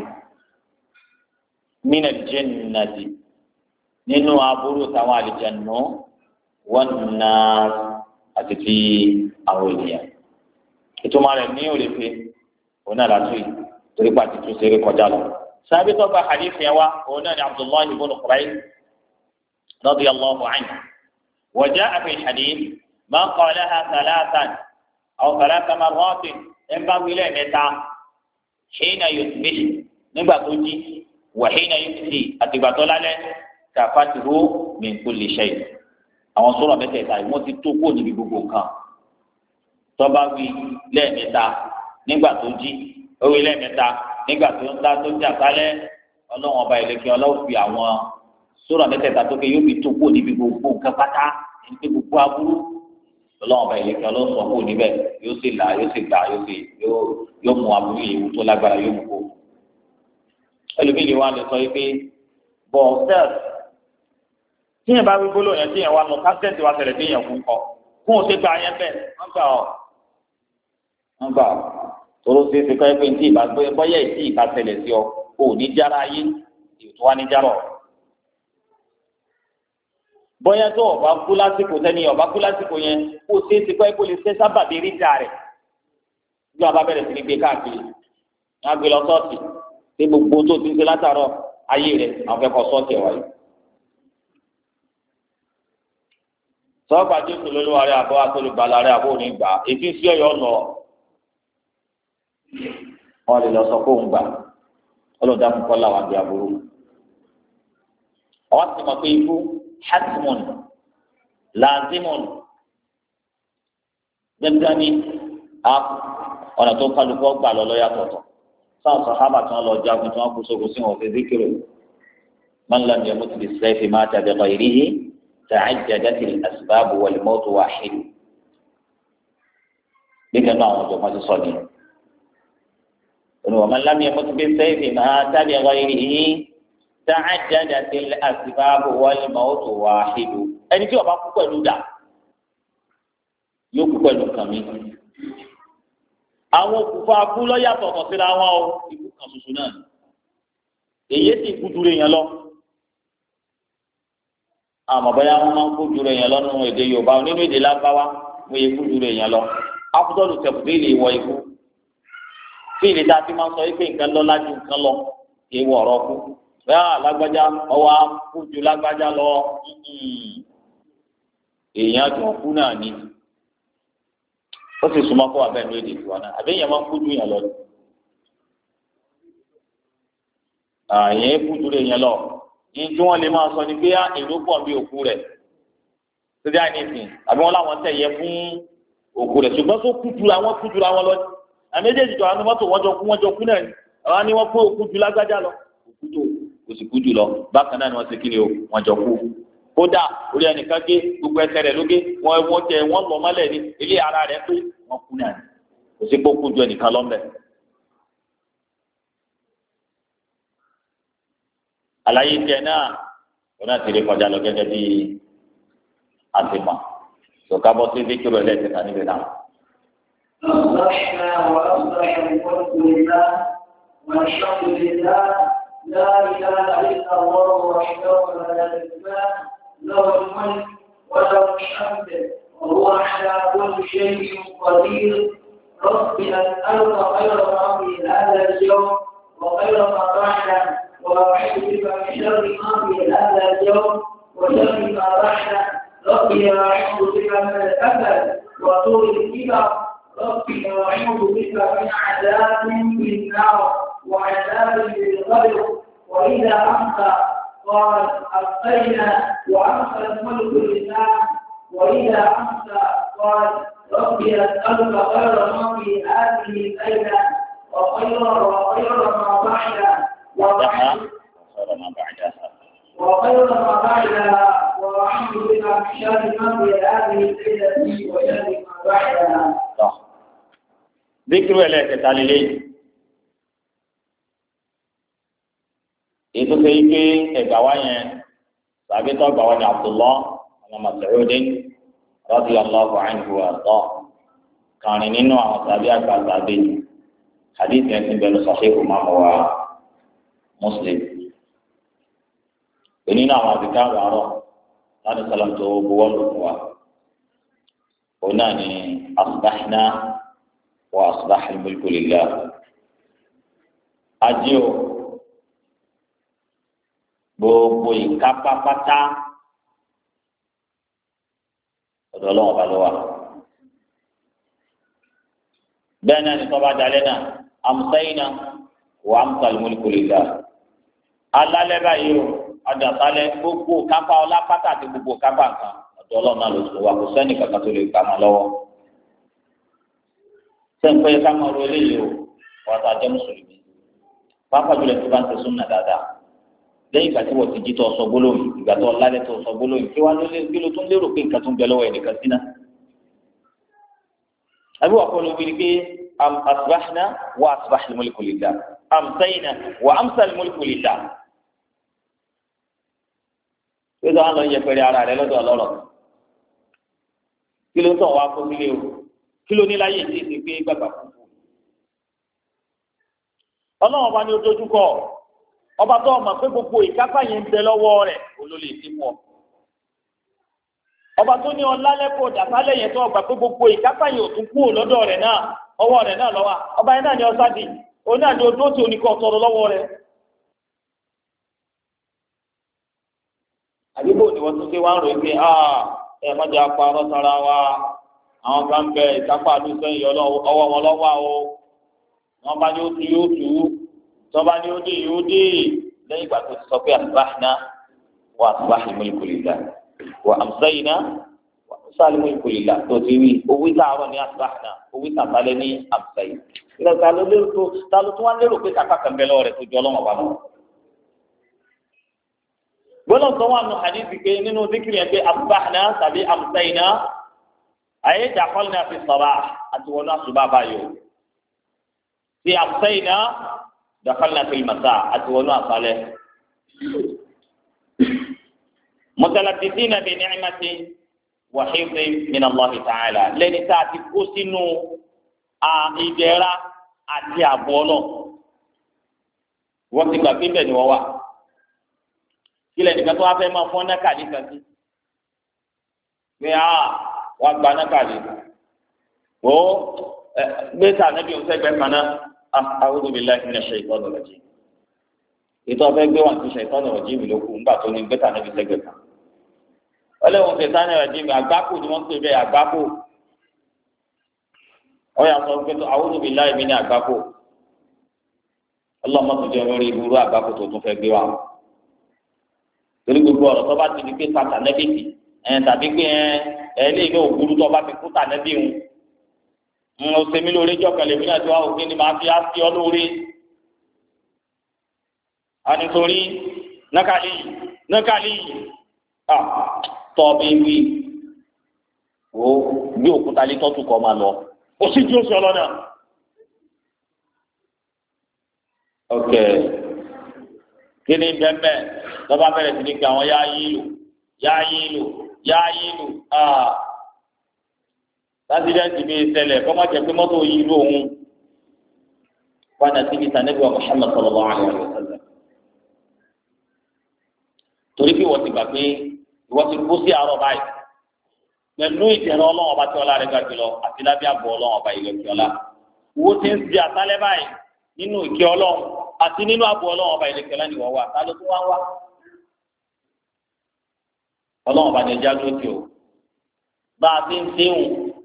Minal jannati nínú aburú táwọn àlìjànnú wan nas àti ti àwọn ènìyàn ìtumọ̀ rẹ̀ ní òrèfé òun náà látú yìí torí pàtí tún ṣeré kọjá lọ. sábẹ́ tó gba hadith yẹn wá òun náà ni abdullahi ibn Quraysh radiyallahu anhu wa ja'a fi hadith man qalaha thalathan aw thalatha marratin ẹ̀ bá wílẹ̀ mẹ́ta hina yusbih nígbà tó jí wa hina yumsi àtìgbà tó lálẹ́ kafatuhu min kulli shay. àwọn sọ̀rọ̀ mẹ́tẹ̀ẹ̀ta yìí wọ́n ti tó kó níbi gbogbo nǹkan tọ́ba wí lẹ́ẹ̀mẹ́ta nígbà tó jí ó wí lẹ́ẹ̀mẹ́ta nígbà tó ń dá tó jí àtàlẹ́ ọlọ́run ọba ìlẹ̀kẹ́ ọlọ́run fi àwọn sọ̀rọ̀ mẹ́tẹ̀ẹ̀ta tó ké yóò fi tó kó níbi gbogbo nǹkan pátá níbi gbogbo aburú ọlọ́run ọba ìlẹ̀kẹ́ ọlọ́run sọ kó níbẹ̀ yóò sì là yóò sì gbà yóò sì yóò mú aburú yìí tó lágbára yóò mú kó. ẹlòmíì wa lè sọ yìí pé bọ́ọ̀sẹ̀t tíyẹn bá wí gbólóhùn yẹn tíyẹn wà lọ kásẹ̀tì wa tẹ̀lé tíyẹn kú kọ kún un ṣe gba yẹn bẹ́ẹ̀ wọ́n gbà ọ́ wọ́n gbà ọ́ tóró ṣe é ṣe kọ́ pé ní ìbá bọ́yá ìtì ìbá tẹ̀lé sí ọ kò ní jára ayé ìtò wa ní jára ọ̀. bóyá tó ọba kú lásìkò sẹ́ni ọba kú lásìkò yẹn kó ṣe é ti pẹ́ kó lè ṣe sábàbí rí ìjà rẹ̀ bí ọba bẹ̀rẹ̀ sí ní gbé káàkiri wọn gbé lọ sọ́ọ̀tì tí gbogbo tó ti ń ṣe látàárọ̀ ayé rẹ̀ àwọn fẹ́ kọ́ sọ́ọ̀tì ẹ̀ wáyé. sọ́ọ̀bà jésù lólúwa rẹ̀ àbọ̀ àtolùgbàlà rẹ̀ àbọ̀ òní gbà ètí sí ọ̀yọ́ lọ wọn lè lọ sọ fóun gbà ọlọ́dà fúnpọ̀ làwọn àbí àbúrò àwọn ti mọ̀ pé ikú hatmun lazimun gbẹgbẹ ní ọ̀nà tó kálukú ọgbà lọ lọ́yà tọ̀tọ̀ sáwọn sàhábà tí wọ́n lọ jagun tí wọ́n kú sóko sí wọn fi zikiri man lam yamut bis-sayfi mata bi ghayrihi ta'ajjadat al-asbab wal-mawt wahid gbẹgbẹ náà àwọn ọ̀jọ̀gbọ́n ti sọ ní wa man lam yamut bis-sayfi mata bi ghayrihi ta'ajjadat al-asbab wal-mawt wahid ẹni tí ó bá kú pẹ̀lú dà yóò kú pẹ̀lú kàmí àwọn òkùnfà kú lọ́yàtọ̀ ọ̀tọ̀ síra wọn o ikú kan ṣoṣo náà èyí sì kú dúró yẹn lọ àmọ́ bóyá wọn máa ń kú dúró yẹn lọ nínú èdè Yorùbá nínú èdè lágbáwá wọn yẹ kú dúró yẹn lọ afudọlù tẹkùtì lè wọ ikú tí ìlú tá a ti máa ń sọ yìí pé nǹkan lọ lájú nǹkan lọ ewu ọ̀rọ̀ kú bẹ́ẹ̀ lágbájá ọwọ́ kú ju lágbájá lọ èèyàn tó kú náà ni ó sì súnmọ́ kó abẹ́ ní èdè tiwa náà àbí èèyàn máa ń kú ju yẹn lọ àyè kú ju yẹn lọ ní tí wọ́n lè máa sọ ni pé èrò pọ̀ bí òkú rẹ̀ tó dé àìníṣìn àbí wọ́n láwọn tẹ̀yẹ fún òkú rẹ̀ ṣùgbọ́n tó kú ju àwọn kú ju àwọn lọ àmì méjèèjì tó àwọn mọ́tò wọ́n jọ kú wọ́n jọ kú náà ni àwọn ni wọ́n kó òkú ju lágbájá lọ òkú tó kò sì kú jù lọ bákan náà ni wọ́n ti kí ni o wọ́n jọ kú kódà orí ẹnìkan gé gbogbo ẹsẹ̀ rẹ̀ lóge wọ́n wọ́n tẹ wọ́n lọ mọ́lẹ̀ ní ilé ara rẹ̀ pé wọ́n kú náà ni kò sí pé ó kú ju ẹnìkan lọ́mbẹ̀. àlàyé tiẹ̀ náà wọn náà ti rí kọjá lọ gẹ́gẹ́ bí àtìmọ̀ sọ̀kábọ̀ sí fíkìrì ẹlẹ́sìn kan níbi náà. أصبحنا وأصبح الملك لله والحمد لله لا إله إلا الله وحده لا شريك له له الملك وله الحمد وهو على كل شيء قدير رب أسألك خير ما في هذا اليوم وخير ما بعده وأعوذ بك من شر ما في هذا اليوم وشر ما بعده ربي أعوذ بك من الكسل وطول الكبر ربي أعوذ بك من عذاب في النار وعذاب في القبر وإذا أنت قال أبقينا وأنت الملك لله وإذا أنت قال ربي أسألك خير ما في هذه الليلة وخير وخير ما بعدها وخير ما بعدها وخير ما بعدها وأعوذ بك من شر ما في هذه الليلة وشر ما بعدها. ذكر ولا تتعليل ètò sẹ́yìn pé ẹ̀gbà wá yẹn tàbí tó gbà wá ní Abdullah ọmọ Mas'ud radiyallahu anhu àtọ́ kàrin nínú àwọn tàbí àgbà tàbí hadith yẹn ti bẹ̀rù Sahih Imam wa Muslim nínú àwọn àbíká àrọ̀ láti sọlọ́m tó buwọ́ lò fún wa òun náà ni asbahna wa asbaha al-mulku lillah ajé o gbogbo ìkápá pátá ọ̀dọ̀ Ọlọ́run ọba ló wà bẹ́ẹ̀ náà ní tọ́ba dalẹ́ náà amsayna wa amsa al-mulku lillah alálẹ́ báyìí o adàtálẹ́ gbogbo kápá ọlá pátá àti gbogbo kápá nǹkan ọ̀dọ̀ Ọlọ́run náà ló sọ wa kò sẹ́ni kankan tó lè ká máa lọ́wọ́ sẹ́ńpẹ́ ká máa ro eléyìí o wọ́n ta jẹ́ mùsùlùmí pápá jùlọ tó bá ń tẹ̀sùn náà dáadáa lẹ́yìn ìgbà tí wọ́n ti jí tó sọ gbólóhùn ìgbà tó lálẹ́ tó sọ gbólóhùn kí wàá lólé kí ló tún lérò pé nǹkan tó ń bẹ lọ́wọ́ ẹnìkan sí náà. àbí wàá kọ́ ló wí ni pé asbahna wa asbaha al-mulku lillah amsayna wa amsa al-mulku lillah. pé sọ wọn lọ yẹ pẹ̀lẹ́ ara rẹ lọ́dọ̀ ọlọ́rọ̀ kí ló ń tọ̀ wá kó sílé o kí ló ní láyé tí ì ti pé gbàgbà fún un. ọlọ́run bá ní ojú kọ́ ọba tó ọmọ pé gbogbo ìkápá yẹn ń bẹ lọ́wọ́ rẹ̀ olólè ti mú ọ ọba tó ní ọlá lẹ́kọ̀ọ́ dàtálẹ̀ yẹn tó ọgbà pé gbogbo ìkápá yìí ò tún kúrò lọ́dọ̀ rẹ̀ náà ọwọ́ rẹ̀ náà lọ́wọ́ ọba yẹn náà ni ọ̀sádì òun náà ni odó tí oníkọ́ tọrọ lọ́wọ́ rẹ̀. àdúgbò ni wọ́n tún ṣe wá ń ròyìn pé ẹ má jẹ́ apá ọlọ́sàrà wa àwọn kan bẹ ìkápá àdúgbò yìí ọwọ́ wọn lọ́wọ́ o wọ́n bá ní ó tu yóò tu tọ́ bá ní ó dé yóò dé lẹ́yìn ìgbà tó ti sọ pé asbahna wa asbaha al-mulku lillah wa amsayna wa amsal mulku lillah tó ti wí owó ìtààrọ̀ ní asbahna owó ìtàbalẹ̀ ní amsayna. ìlẹ̀ ta ló lérò tó ta ló tún wá lérò pé kàkà kan bẹ lọ́wọ́ rẹ̀ tó jọ ọlọ́wọ́ wa lọ. gbọ́dọ̀ sọ wà nù hadith pé nínú díkìrì yẹn pé asbahna tàbí amsayna ayé dakhalna fi sabah àti wọn náà ṣùgbọ́n àbáyọ. fi amsayna dakhalna fil masa àti wọn náà àṣálẹ́. متلبسين بنعمة وحفظ من الله تعالى لن تأتي كوسينو إدارة àti àbọ̀ Ọlọ́run wọ́n ti gbà pé bẹ́ẹ̀ ni wọ́n wà kílẹ̀ nìkan tó wá fẹ́ máa fọ́n nákàlí kan sí pé á wọ́n gba nákàlí ó gbé sànẹ́bí ọ̀sẹ̀ gbẹ kan náà a'udhu billahi minash shaitanir rajim ètò ọ̀fẹ́ gbé wà ní shaitanir rajim mi ló kù ńgbà tó ní gbé sànẹ́bí sẹ́gbẹ̀ kan ọlẹ́wọ̀n shaitanir rajim mi àgbákò ni wọ́n ń pè bẹ́ẹ̀ àgbákò ọyà sọ pé a'udhu billahi min àgbákò ọlọ́mọ tó jẹ́ lórí ìbúrú àgbákò tó tún fẹ́ gbé wa torí gbogbo ọ̀rọ̀ tó bá ti di pé sàtà nẹ́bìtì ẹ̀ tàbí pé ẹ̀ ẹ̀ lè ní òkúrú tó bá ti kú tà nẹ́bì ń ń ọ̀sẹ̀ mi lórí ìjọ kẹlẹ̀ mi náà ti wá òfin ni màá fi á sí ọ lórí ànítorí nákàlí nákàlí tọ́ bí wí wo bí òkúta lé tọ́tù kọ́ máa lọ ó sì tí ó sọ lọ́nà. ok kí ni bẹ́ẹ̀ lọ́ba bẹ̀rẹ̀ sí ní pé àwọn yáa yí lò yáa yí lò yáa yí lò lásìdẹ́ǹtì bíi ṣẹlẹ̀ kọ́mọ́ jẹ́ pé mọ́tò yí lò òun wọn àti ibi sànẹ́bí wa Muhammad sallallahu alaihi wa sallam torí pé wọ́n ti gbà pé ìwọ́n ti kú sí àárọ̀ báyìí pẹ̀lú ìdẹ̀rọ̀ ọlọ́run ọba tí ọlá rẹ̀ ga jùlọ àti lábẹ́ àbọ̀ ọlọ́run ọba ilẹ̀ òkè ọlá owó tí ń di àtàlẹ́ báyìí nínú ìkẹ́ ọlọ́run àti nínú àbọ̀ ọlọ́run ọba ilẹ̀ òkè ọlá ni wọ́n wà tá ló tún wá wá ọlọ́run ọba ní ẹja ló ti o bá a ti ń déhùn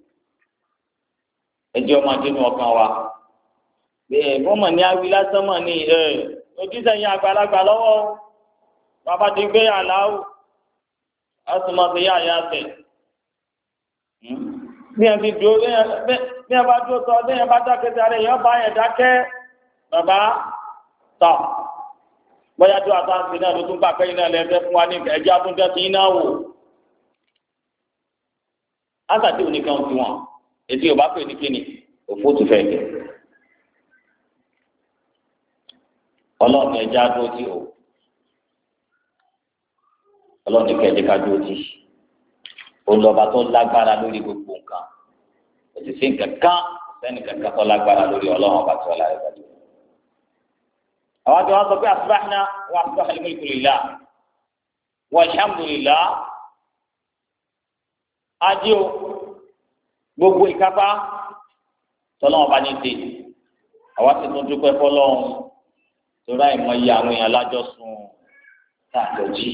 ẹjẹ́ ọmọ adínú ọkàn wa bẹ́ẹ̀ mọ́mọ́ ní awi lásán mọ̀ ní ẹ̀ ojúṣe yẹn àgbàlagbà lọ́wọ́ bàbá ti gbé yàrá o a sì máa fi yá àyà tẹ̀ ní ẹbí dúró ní ẹbá dúró tọ ní ẹbá dákẹ́ tí ara èèyàn bá yẹn dákẹ́ bàbá tọ bóyá tó àtàǹsì náà ló tún bá kẹ́yìn náà lẹ́fẹ́ fún wa ní ẹjẹ́ àtúndẹ́ sí iná wò ásàtì oníkan fi wọn ètò yorùbá pè ní kíni òfò tó fẹ́ kẹ́ ọlọ́run ẹja dúró tì o ọlọ́run kẹ́ẹ̀jẹ́ ká dúró tì olùọba tó lágbára lórí gbogbo nǹkan òṣìṣẹ́ nǹkan kan sẹ́ni kankan tó lágbára lórí ọlọ́run ọba tó láyé gbàdúrà. àwọn àti wọn sọ pé asbahna wa asbaha al-mulku lillah walhamdulillah adé o gbogbo ìkápá tọ́lọ́wọ́n bá ní dé àwa ti tún dúpẹ́ fọlọ́run tó ráì mọ iye àwọn èèyàn lájọsùn tààjọ́jì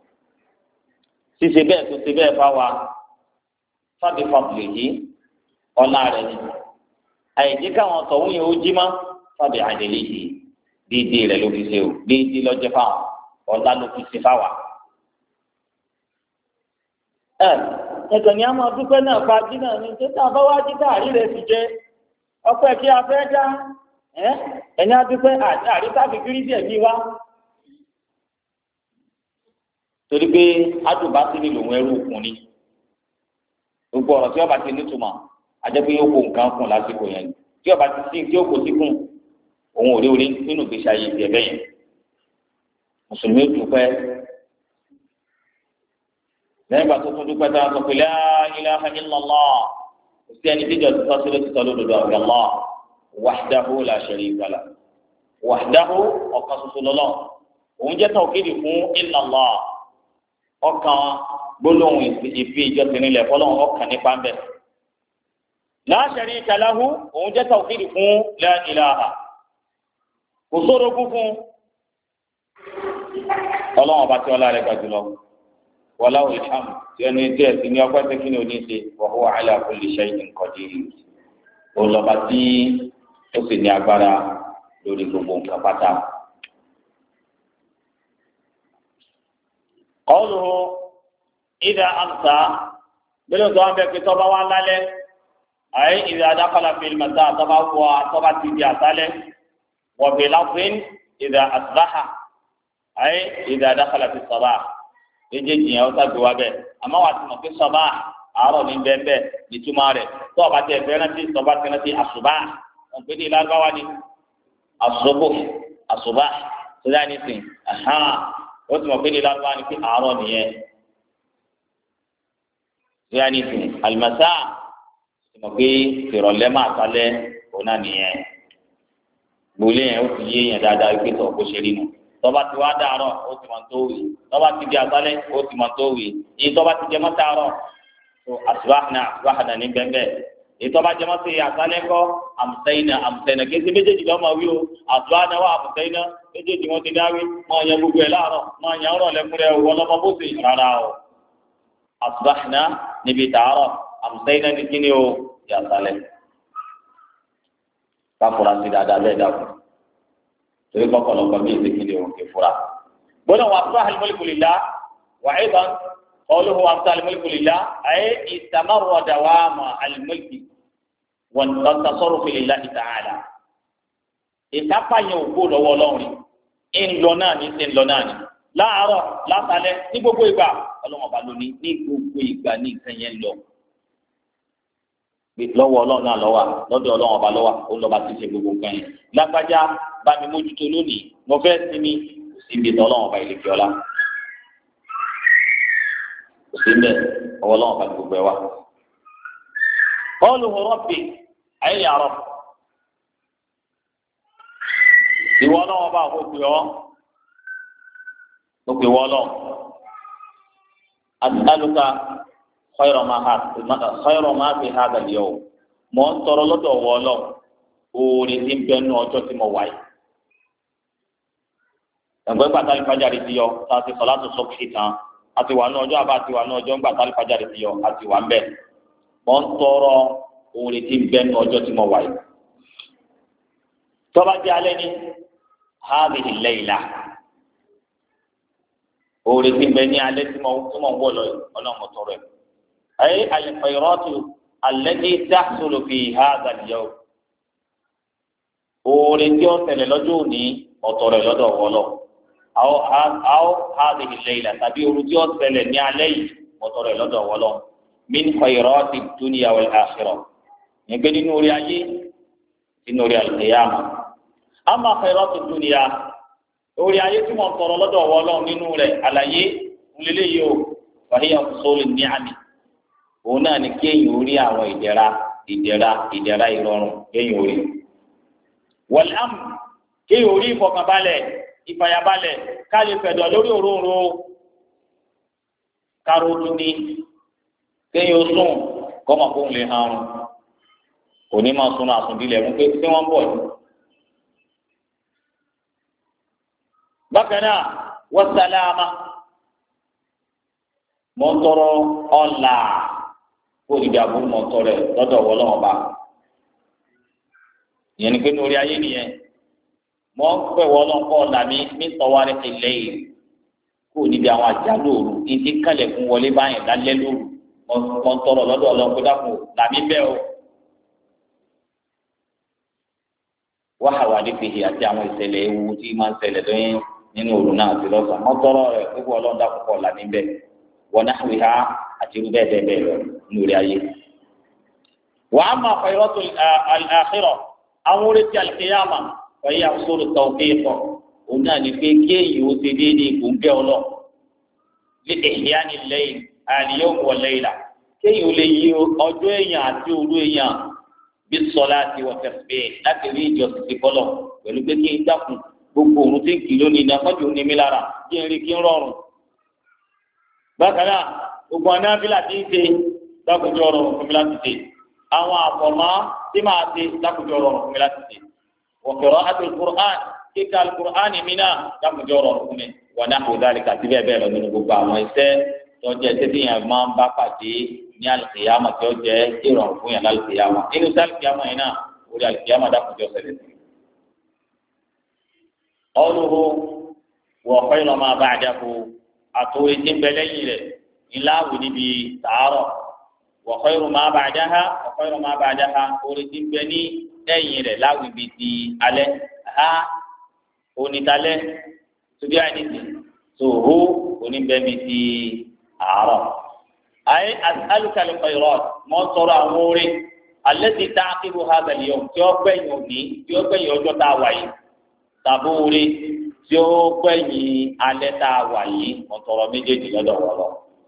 ṣíṣe bẹ́ẹ̀ tó ṣe bẹ́ẹ̀ bá wa fábí fábùlì yìí ọ̀la rẹ̀ ni àìjí káwọn tọ̀hún yẹn ó jí mọ́ fábí àdèlè yìí déédéé rẹ̀ ló fi ṣe o déédéé lọ́jọ́ fáwọn ọ̀la ló fi ṣe fáwa. ẹ ẹ̀kàn ni a máa dúpẹ́ náà fàájì náà ni tó tà bá wá jí káàrí rẹ̀ sì jẹ́ ọpẹ́ kí a fẹ́ dá ẹ̀yìn adúpẹ́ àríkàbí gírísì ẹ̀mí wa. torí pé adùnbá sí ni lòun ẹrú òkun ni gbogbo ọ̀rọ̀ tí ọba ti nítumọ̀ ajẹ́pẹ́ yóò kó nǹkan kùn lásìkò yẹn tí ọba ti sí tí ó kó sí kùn òun ò rí orí nínú ìgbésí ayé ti ẹ̀bẹ̀ yẹn mùsùlùmí dúpẹ́ lẹ́yìn ìgbà tó tún dúpẹ́ tó ń sọ pé la ilaha illallah kò sí ẹni tíjọ ti sọ́sílẹ̀ ti sọ́ lódodo àbí Allah wahdahu la sharika lah wahdahu ọ̀kan ṣoṣo lọ́lọ́ òun jẹ́ tawhidi fún illallah ọkàn gbólóhùn ìfi ìjọsìn nílẹ̀ fọlọ́run ọkàn nípa ń bẹ̀. la sharika lahu òun jẹ́ tawhid fún la ilaha kò sórogún fún ọlọ́run ọba tí ọlá rẹ̀ gbà jùlọ wọlá ìhàm tí ẹni tí ẹ̀sìn ní ọgbẹ́ tí kìíní òní ṣe wa huwa ala kulli shay'in qadir olọba tí ó sì ní agbára lórí gbogbo nǹkan pátá. qawluhu idha amsa bẹ́ẹ̀ tó wọn bẹ pé tọ́ba wà lálẹ́ àyè idha dakhala fil masa tọ́ba wọ tọ́ba ti di àtàlẹ́ wa bi lafzin idha asbaha àyè idha dakhala fis sabah méjèèjì yẹn ó sábẹ wá bẹ́ẹ̀ àmọ́ wà á ti mọ̀ pé sọba àárọ̀ ní bẹ́ẹ̀ nítumọ̀ rẹ̀ tó ọba tẹ fẹ́ rántí sọba tẹ rántí àṣùbà ọ̀gbẹ́ ní lágbáwá ni àṣùbò àṣùbà sọdá ní sìn ó ti mọ̀ pé ní lágbáwá ni pé àárọ̀ nìyẹn sọdá ní sìn àlùmọ́sá ti mọ̀ pé ìrọ̀lẹ́ máa kalẹ̀ òun náà nìyẹn gbòòlé yẹn ó ti yé yẹn dáadáa pé tó kó ṣe rí nu tọba ti wá dàárọ̀ ó ti mọ̀ tó wì tọba ti di àṣálẹ́ ó ti mọ̀ tó wì yìí tọba ti jẹ mọ́ tààrọ̀ tó asubahana asubahana ní bẹ́ẹ̀ yìí tọba jẹ mọ́ sí àṣálẹ́ kọ́ àmùsẹ́yìnà àmùsẹ́yìnà kí n sì méjèèjì lọ́mọ wí o asubahana wà àmùsẹ́yìnà méjèèjì wọn ti dáwé máa yan gbogbo ẹ̀ láàárọ̀ máa yan ọ̀rọ̀ lẹ́kúnrẹ́ wọ́n lọ́mọ bó sì rárá o asubahana níbi tààrọ̀ àmùsẹ́yìnà ní kíni o di àṣálẹ́ káfọ́ra sí dáadáa bẹ́ẹ̀ dàgbọ́ torí kọkọlọkọ bí ìdíkìlì òkè fura gbọ́dọ̀ wà fún alimọlẹkùn lila wà ẹ̀dán ọlọ́hùn wà fún alimọlẹkùn lila ayé ìtàmárọ̀dà wà mà alimọlẹkì wọn tasọrọ fìlélá ìtàhálà ìtàpá yẹn ò kó lọ́wọ́ Ọlọ́run ńlọ náà ní ṣe ńlọ náà ní láàárọ̀ lásàlẹ̀ ní gbogbo ìgbà Ọlọ́run ọba lóní ní gbogbo ìgbà ní nǹkan yẹn lọ lọ́wọ́ Ọlọ́run náà lọ́wọ́ lọ́dọ̀ Ọlọ́run ọba lọ́wọ́ ó lọ́ba ti ṣe gbogbo nǹkan yẹn lágbájá bá mi mójútó lónìí mo fẹ́ sinmi kò sí ibi tó Ọlọ́run ọba ilé fi ọlá kò sí mbẹ ọwọ́ Ọlọ́run ọba gbogbo ẹ wa. qaluhu rabbi ayé yàrá ìwọ Ọlọ́run ọba ó pè ọ́ ó pè wọ́ Ọlọ́run as'aluka khayra ma ha khayra ma fi hadha al-yawm mọ̀ ń tọrọ lọ́dọ̀ wọ́ Ọlọ́run oore ti ń bẹnu ọjọ́ tí mo wáyé ẹgbẹ́ gbàtà ìfàjáde ti yọ tá a ti sọ láti sọ kìí tán àti wà ní ọjọ́ àbá àti wà ní ọjọ́ gbàtà ìfàjáde ti yọ àti wà ń bẹ̀ mọ̀ ń tọrọ oore ti ń bẹnu ọjọ́ tí mo wáyé tọ́ba jẹ́ alẹ́ ní hadhihi al-layla oore ti ń bẹ ní alẹ́ tí mo ń wọ̀ lọ ọlọ́run tọrọ ẹ̀ ayé al-khayratu allati tahsulu fi hadha al-yawm oore tí ó ṣẹlẹ̀ lọ́jọ́ òní ọ̀tọ̀ rẹ̀ lọ́dọ̀ wọlọ́ àwọn àwọn hadhihi al-layla tàbí oore tí ó ṣẹlẹ̀ ní alẹ́ yìí ọ̀tọ̀ rẹ̀ lọ́dọ̀ wọlọ́ min khayrati dunya wal akhirah nígbẹ́ nínú orí ayé nínú orí al-qiyamah amma khayrati dunya orí ayé tí mo ń tọrọ lọ́dọ̀ wọlọ́ nínú rẹ̀ àlàyé ńlẹ́lẹ́ yìí o fahiya husulun ni'ami òun náà ni kéèyàn orí àwọn ìdẹ̀ra ìdẹ̀ra ìdẹ̀ra ìrọ̀rùn kéèyàn orí wọ̀lẹ́mù kéèyàn orí ìfọkànbalẹ̀ ìfàyàbalẹ̀ káàlì fẹ̀dọ̀ lórí òróǹro kárọ̀tù ni kéèyàn sùn kọ́mọ̀ kó ń lè hàn òní máa sunu àsùndílẹ̀ mú pé tí wọ́n bọ̀ ní. bákan náà wọ́n sálámà mọ́ ń tọrọ ọ̀la kó ìdí àbúrò mọ́ ń tọrọ ẹ̀ lọ́dọ̀ wọlọ́wọ́ bá ìyẹn ni pé lórí ayé nìyẹn mọ pẹ wọlọpọ làmí ní tọwárí ilẹ̀ yìí kó níbi àwọn àjálù òru ní ti kálẹ̀ fún wọlé báyìí lálẹ́ lóru mọ tọrọ lọ́dọ̀ Ọlọ́run pé dákun làmí bẹ́ẹ̀ o wàhálà wà ní fìhì àti àwọn ìṣẹ̀lẹ̀ ewu tí máa ń ṣẹlẹ̀ lóyún nínú òru náà àti lọ́sàn mọ tọrọ rẹ pípọ̀ Ọlọ́run dákun pọ̀ làmí bẹ́ẹ̀ wọn náà wí ha àti irú bẹ́ẹ̀ bẹ́ẹ̀ bẹ́ẹ̀ lọ lórí ayé. wàá máa fọ ìrọ́tò àkhírà àwọn orí ti àlùkìyàmà wọ́n yà sórí tawfiq òun náà ní pé kéèyàn ó ti déédéé gbòǹgẹ́ ọlọ́ lé ihyani al-layl al-yawm wal-layla kéèyàn ó lè yí ọjọ́ èèyàn àti òru èèyàn bí salati wa tasbih láti rí ìjọsìn ti kọ́lọ̀ pẹ̀lú pé kí n dákun gbogbo òun tí ń kì lónìí náà fọ́jú ní mi lára kí n rí kí n rọrùn bákan náà gbogbo ọ̀nà abílà tí ń ṣe dákòjọ́ ọ̀rọ̀ fún mi láti ṣe àwọn àfọ̀mọ́ tí máa ṣe dákòjọ́ ọ̀rọ̀ fún mi láti ṣe wa qira'atul Qur'an kíkà al-Qur'an mi náà dákòjọ́ ọ̀rọ̀ fún mi wa nahwu dhalika àti bẹ́ẹ̀ bẹ́ẹ̀ lọ nínú gbogbo àwọn iṣẹ́ tó jẹ́ tẹ́tí yẹn máa ń bá pàdé ní al-qiyama tí ó jẹ́ ìrọ̀rùn fún yẹn lálùkìyàmà nínú sálùkìyàmà yẹn náà orí al-qiyama dákòjọ́ ṣẹlẹ̀ sí. qawluhu wa khayru ma ba'dahu àtòrí tí ń bẹ lẹ́yìn rẹ̀ ńlá wù níbi tààrọ̀ wa khayru ma ba'daha wa khayru ma ba'daha orí tí ń bẹ ní lẹ́yìn rẹ̀ láwù ibi ti alẹ́ ha onítalẹ́ tóbi àìníṣe tòhó oníbẹ̀mí ti àárọ̀. ayé as'aluka al-khayrat mọ́ sọ̀rọ̀ àwọn orí allati ta'qibu hadha al-yawm tí ó gbẹ̀yìn òní tí ó gbẹ̀yìn ọjọ́ tá a wà yìí tàbí orí tí ó gbẹ̀yìn alẹ́ tá a wà yìí mọ́ sọ̀rọ̀ méjèèjì lọ́dọ̀ wọ́lọ́.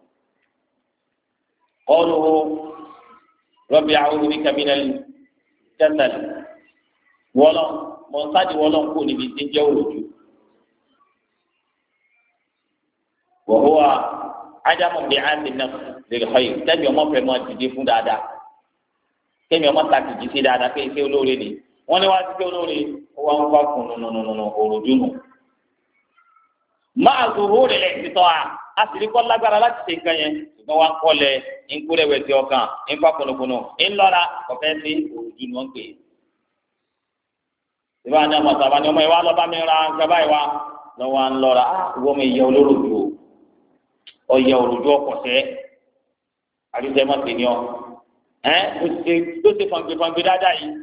qawluhu rabbi a'udhu bika minal kasal wọ́lọ́ mọ́ sáàdì wọ́lọ́ ń kó níbi tí ń jẹ́ òròjú. wa huwa ádámù bíi áńtì náà lè xọ yìí tẹ́mi ọmọ fẹ́ máa dìde fún dáadáa tẹ́mi ọmọ ta kìjì sí dáadáa pé iṣẹ́ olóore ni wọ́n ní wá sí iṣẹ́ olóore wọ́n wá kún nùnùnùnùnù òròjú nù. máa zòwò rẹ̀ lẹ̀ ti tọ́ a a sì rí kọ́ lágbára láti ṣe nǹkan yẹn ṣùgbọ́n wá kọ́ lẹ̀ ń kúrẹ́ wẹ̀ sí ọkàn ń fa kùnùkùnù ń lọ́ra kọ̀fẹ́ sí òròjú ni wọ́n pè é. ìbá ní ọmọ sábà ní ọmọ ìwà lọ́ba mi ra nǹkan báyìí wá lọ́wọ́ à ń lọ́ra á wọ́n mi yẹ olóró ju ọ̀yẹ òròjú ọkọ̀ṣẹ́ àdúgbò má ti ní ọ ẹ tó ṣe fangbe fangbe dáadáa yìí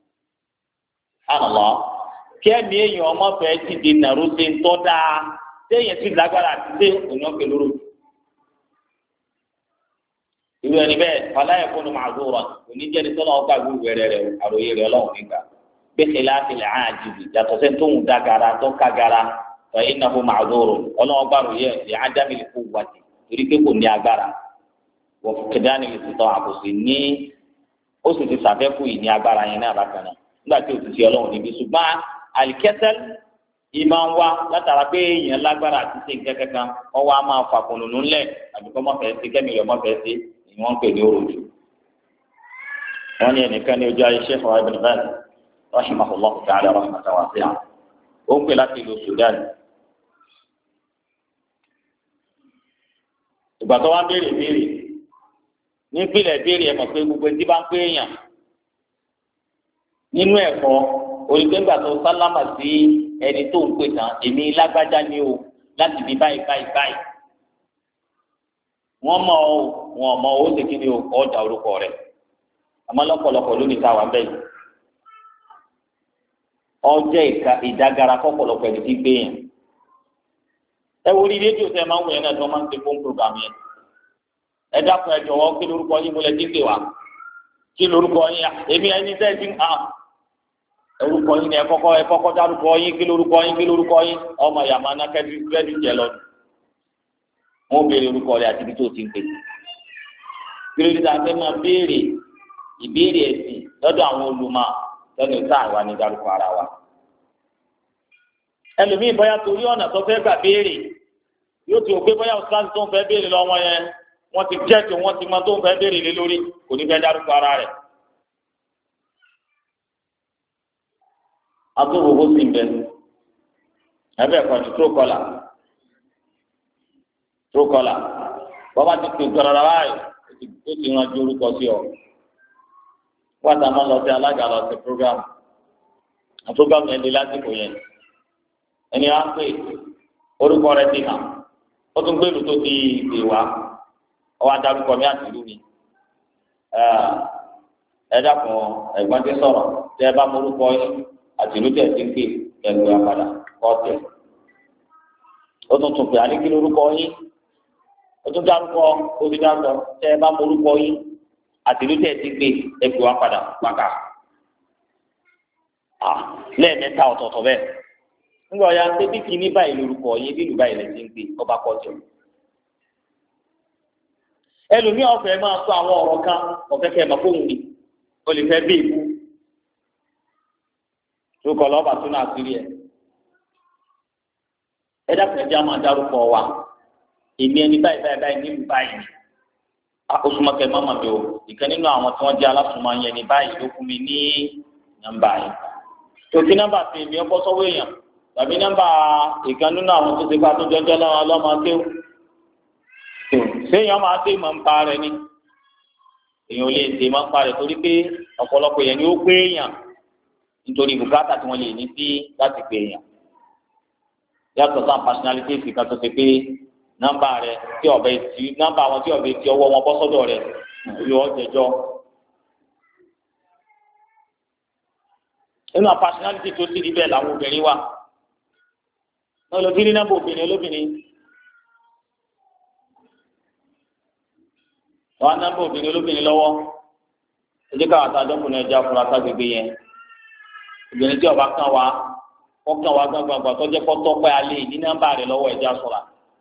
àlọ́ kí ẹ̀mí èèyàn ọmọ fẹ́ ti di nàró ṣe ń tọ́ dáa téèyàn ti lágbára àti ṣe òyìn pẹ̀lú rò irú ẹni bẹ́ẹ̀ fàlàyé fún un màdúrà oníjẹ́ni tó náà gbàgbé wẹ̀rẹ̀ rẹ̀ àròyé rẹ̀ ọlọ́run nígbà gbèsè láti lè hàn àjèjì yàtọ̀ sẹ́ni tó ń da gara tó ká gara fẹ̀yìn náà fún màdúrà ọlọ́run gbàrò yẹ ẹ̀ ádámì lè kó wájú torí pé kò ní agbára wọ́n fún kẹ́dánì lè tọ́ àkóso ní ó sì ti sàfẹ́kù yìí ní agbára yẹn náà bákan náà nígbà tí o ti fi ọlọ́run níbi ṣùgbọ́n alikẹ́sẹ́l ìmọ̀ ń wá látara pé èèyàn lágbára àti ṣe nǹkan kankan ọwọ́ a máa fà kùnùnú ńlẹ̀ àbíkọ́ mọ́fẹ́ sí kẹ́mi rẹ̀ mọ́fẹ́ sí ni wọ́n ń pè ní òròjù. wọ́n ní ẹnìkan ní ojú ayé Sheikh Ibn Baz rahimahullah ta'ala rahmatan wasi'a ó ń pè láti ìlú Sudan. ìgbà tó wá béèrè béèrè nípìnlẹ̀ béèrè ẹ̀ mọ̀ pé gbogbo ẹtí bá ń pé èèyàn nínú ẹ̀kọ́ olùgbẹ́gbà tó sálámà sí ẹni tó ń pè tán èmi lágbájá ni o láti bí báyìí báyìí báyìí wọ́n mọ̀ ọ́ wọn mọ̀ ó ṣe kí ni o ọ̀dà orúkọ rẹ̀ àmọ́ lọ́pọ̀lọpọ̀ lónìí táwa ń bẹ̀ yìí ọjọ́ ìdágara kọ́pọ̀lọpọ̀ ẹni tí gbé yẹn ẹ wo orí rédíò tẹ máa ń wọ yẹn náà tí wọ́n máa ń ṣe fún program yẹn ẹ dákun ẹ jọ̀wọ́ kí lórúkọ yín mo lẹ dín pè wá kí lórúkọ yín èmi ẹni tẹ́ ẹ ti ń hàn orúkọ yín ni ẹ kọ́kọ́ ẹ kọ́kọ́ dárúkọ yín kí lórúkọ yín kí lórúkọ yín ọmọ yàmá náà kẹ́bí kẹ́bí jẹ lọ wọn ò béèrè orúkọ rẹ àti ibi tó ti ń pè kí ló dé tá a fẹ́ máa béèrè ìbéèrè ẹ̀sìn lọ́dọ̀ àwọn olùmọ̀ lọ́dọ̀ táà wà ní dárúkọ ara wa ẹlòmíì bóyá torí ọ̀nà tó fẹ́ gbà béèrè yóò ti ògbé bóyá ọ̀sán tó ń fẹ́ béèrè lọ́wọ́ yẹn wọ́n ti jẹ́jọ́ wọ́n ti mọ tó ń fẹ́ béèrè lé lórí kò ní fẹ́ dárúkọ ara rẹ̀. atúròwó sì ń bẹ ẹbẹ ẹ̀kọ́ ní trókọlà trókọlà bọ́bá ti pè gbọ́dọ̀ rárá yìí ó ti ràn ju orúkọ sí ọ wọ́n àtàwọn máa lọ sí alága lọ sí program àtúgbàmù ẹni lásìkò yẹn ẹni á pè orúkọ rẹ̀ ti hàn ó tún gbèrú tó ti pè wá ọwọ́ adarúkọ mi àti ìlú mi ẹ dákun ẹ̀gbọ́n ti sọ̀rọ̀ tẹ́ ẹ bá mọ orúkọ yín àti ìlú tẹ̀ sí ń pè ẹgbẹ́ apàdà kọ́ọ̀tẹ̀ ó tún tún pè á ní kí lórúkọ yín ó tún dárúkọ ó ti dárúkọ tẹ́ ẹ bá mọ orúkọ yín àti ìlú tẹ̀ sí ń pè ẹgbẹ́ apàdà pàkà lẹ́ẹ̀mẹ́ta ọ̀tọ̀ọ̀tọ̀ bẹ́ẹ̀ ńgbà ọ̀ya ṣé bí kìíní báyìí lórúkọ yín bí ìlú báyìí lẹ̀ sí ń pè ọba kọ́ọ̀tẹ̀ ẹlòmíì ọ̀fẹ́ máa sọ àwọn ọ̀rọ̀ kan ọ̀fẹ́ kẹ́ ẹ̀ máa fóun ni ó lè fẹ́ bí ikú tó kọ lọ́ba tó náà sírí ẹ̀ ẹ dákun ẹ̀jẹ̀ á máa dárúkọ wa èmi ẹni báyìí báyìí báyìí nílùú báyìí oṣùmọ̀kẹ́ mọ́mọ́ mi o ìkan nínú àwọn tí wọ́n jẹ́ alásùnmọ́ yẹn ní báyìí ló fún mi ní nọ́mbà yìí tòkí nọ́mbà tí èmi ọkọ sọ́wọ́ èèyàn tàbí nọ́mbà ìkan nínú àwọn tó ti bá tó jọjọ́ lọ́wọ́ ọlọ́mọ akéwù séèyàn máa dé máa ń pa rẹ ni èèyàn ò lè dé máa ń pa rẹ torí pé ọ̀pọ̀lọpọ̀ èèyàn ni ó pé èèyàn nítorí bùkátà tí wọ́n lè ní sí láti pé èèyàn yàtọ̀ sáà personality fi kan tó ṣe pé nọ́mbà rẹ tí ọbẹ tí nọ́mbà wọn tí ọbẹ tí ọwọ́ wọn bọ́ sọ́dọ̀ rẹ yọ ọ jẹjọ nínú personality tó ti di bẹ́ẹ̀ làwọn obìnrin wà wọn lọ sí ní nọ́mbà obìnrin olóbìnrin wọn nọ́mbà obìnrin olóbìnrin lọ́wọ́ ẹjẹ káwọn àtàjọkùnrin ẹja afurasí agbègbè yẹn obìnrin tí ọba kan wá ọkàn wá gbàgbàgbà tó jẹ kọtọ pé alẹ ní nọ́mbà rẹ lọ́wọ́ ẹja ṣọ́ra.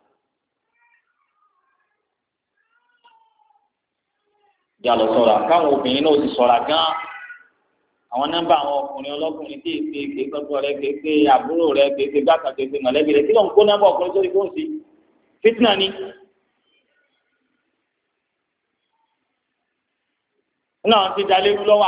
yàlọ ṣọ́ra káwọn obìnrin náà ti ṣọ́ra gan àwọn nọ́mbà àwọn ọkùnrin ọlọ́kùnrin tí èsì kékeré rẹ kékeré àbúrò rẹ kékeré gbàgbà kékeré mọ̀lẹ́bí rẹ kí ló ń kó nọ́mbà ọkùnrin sórí fóònù sí fitna ni. nínú àwọn tí dalérú lọ́wọ́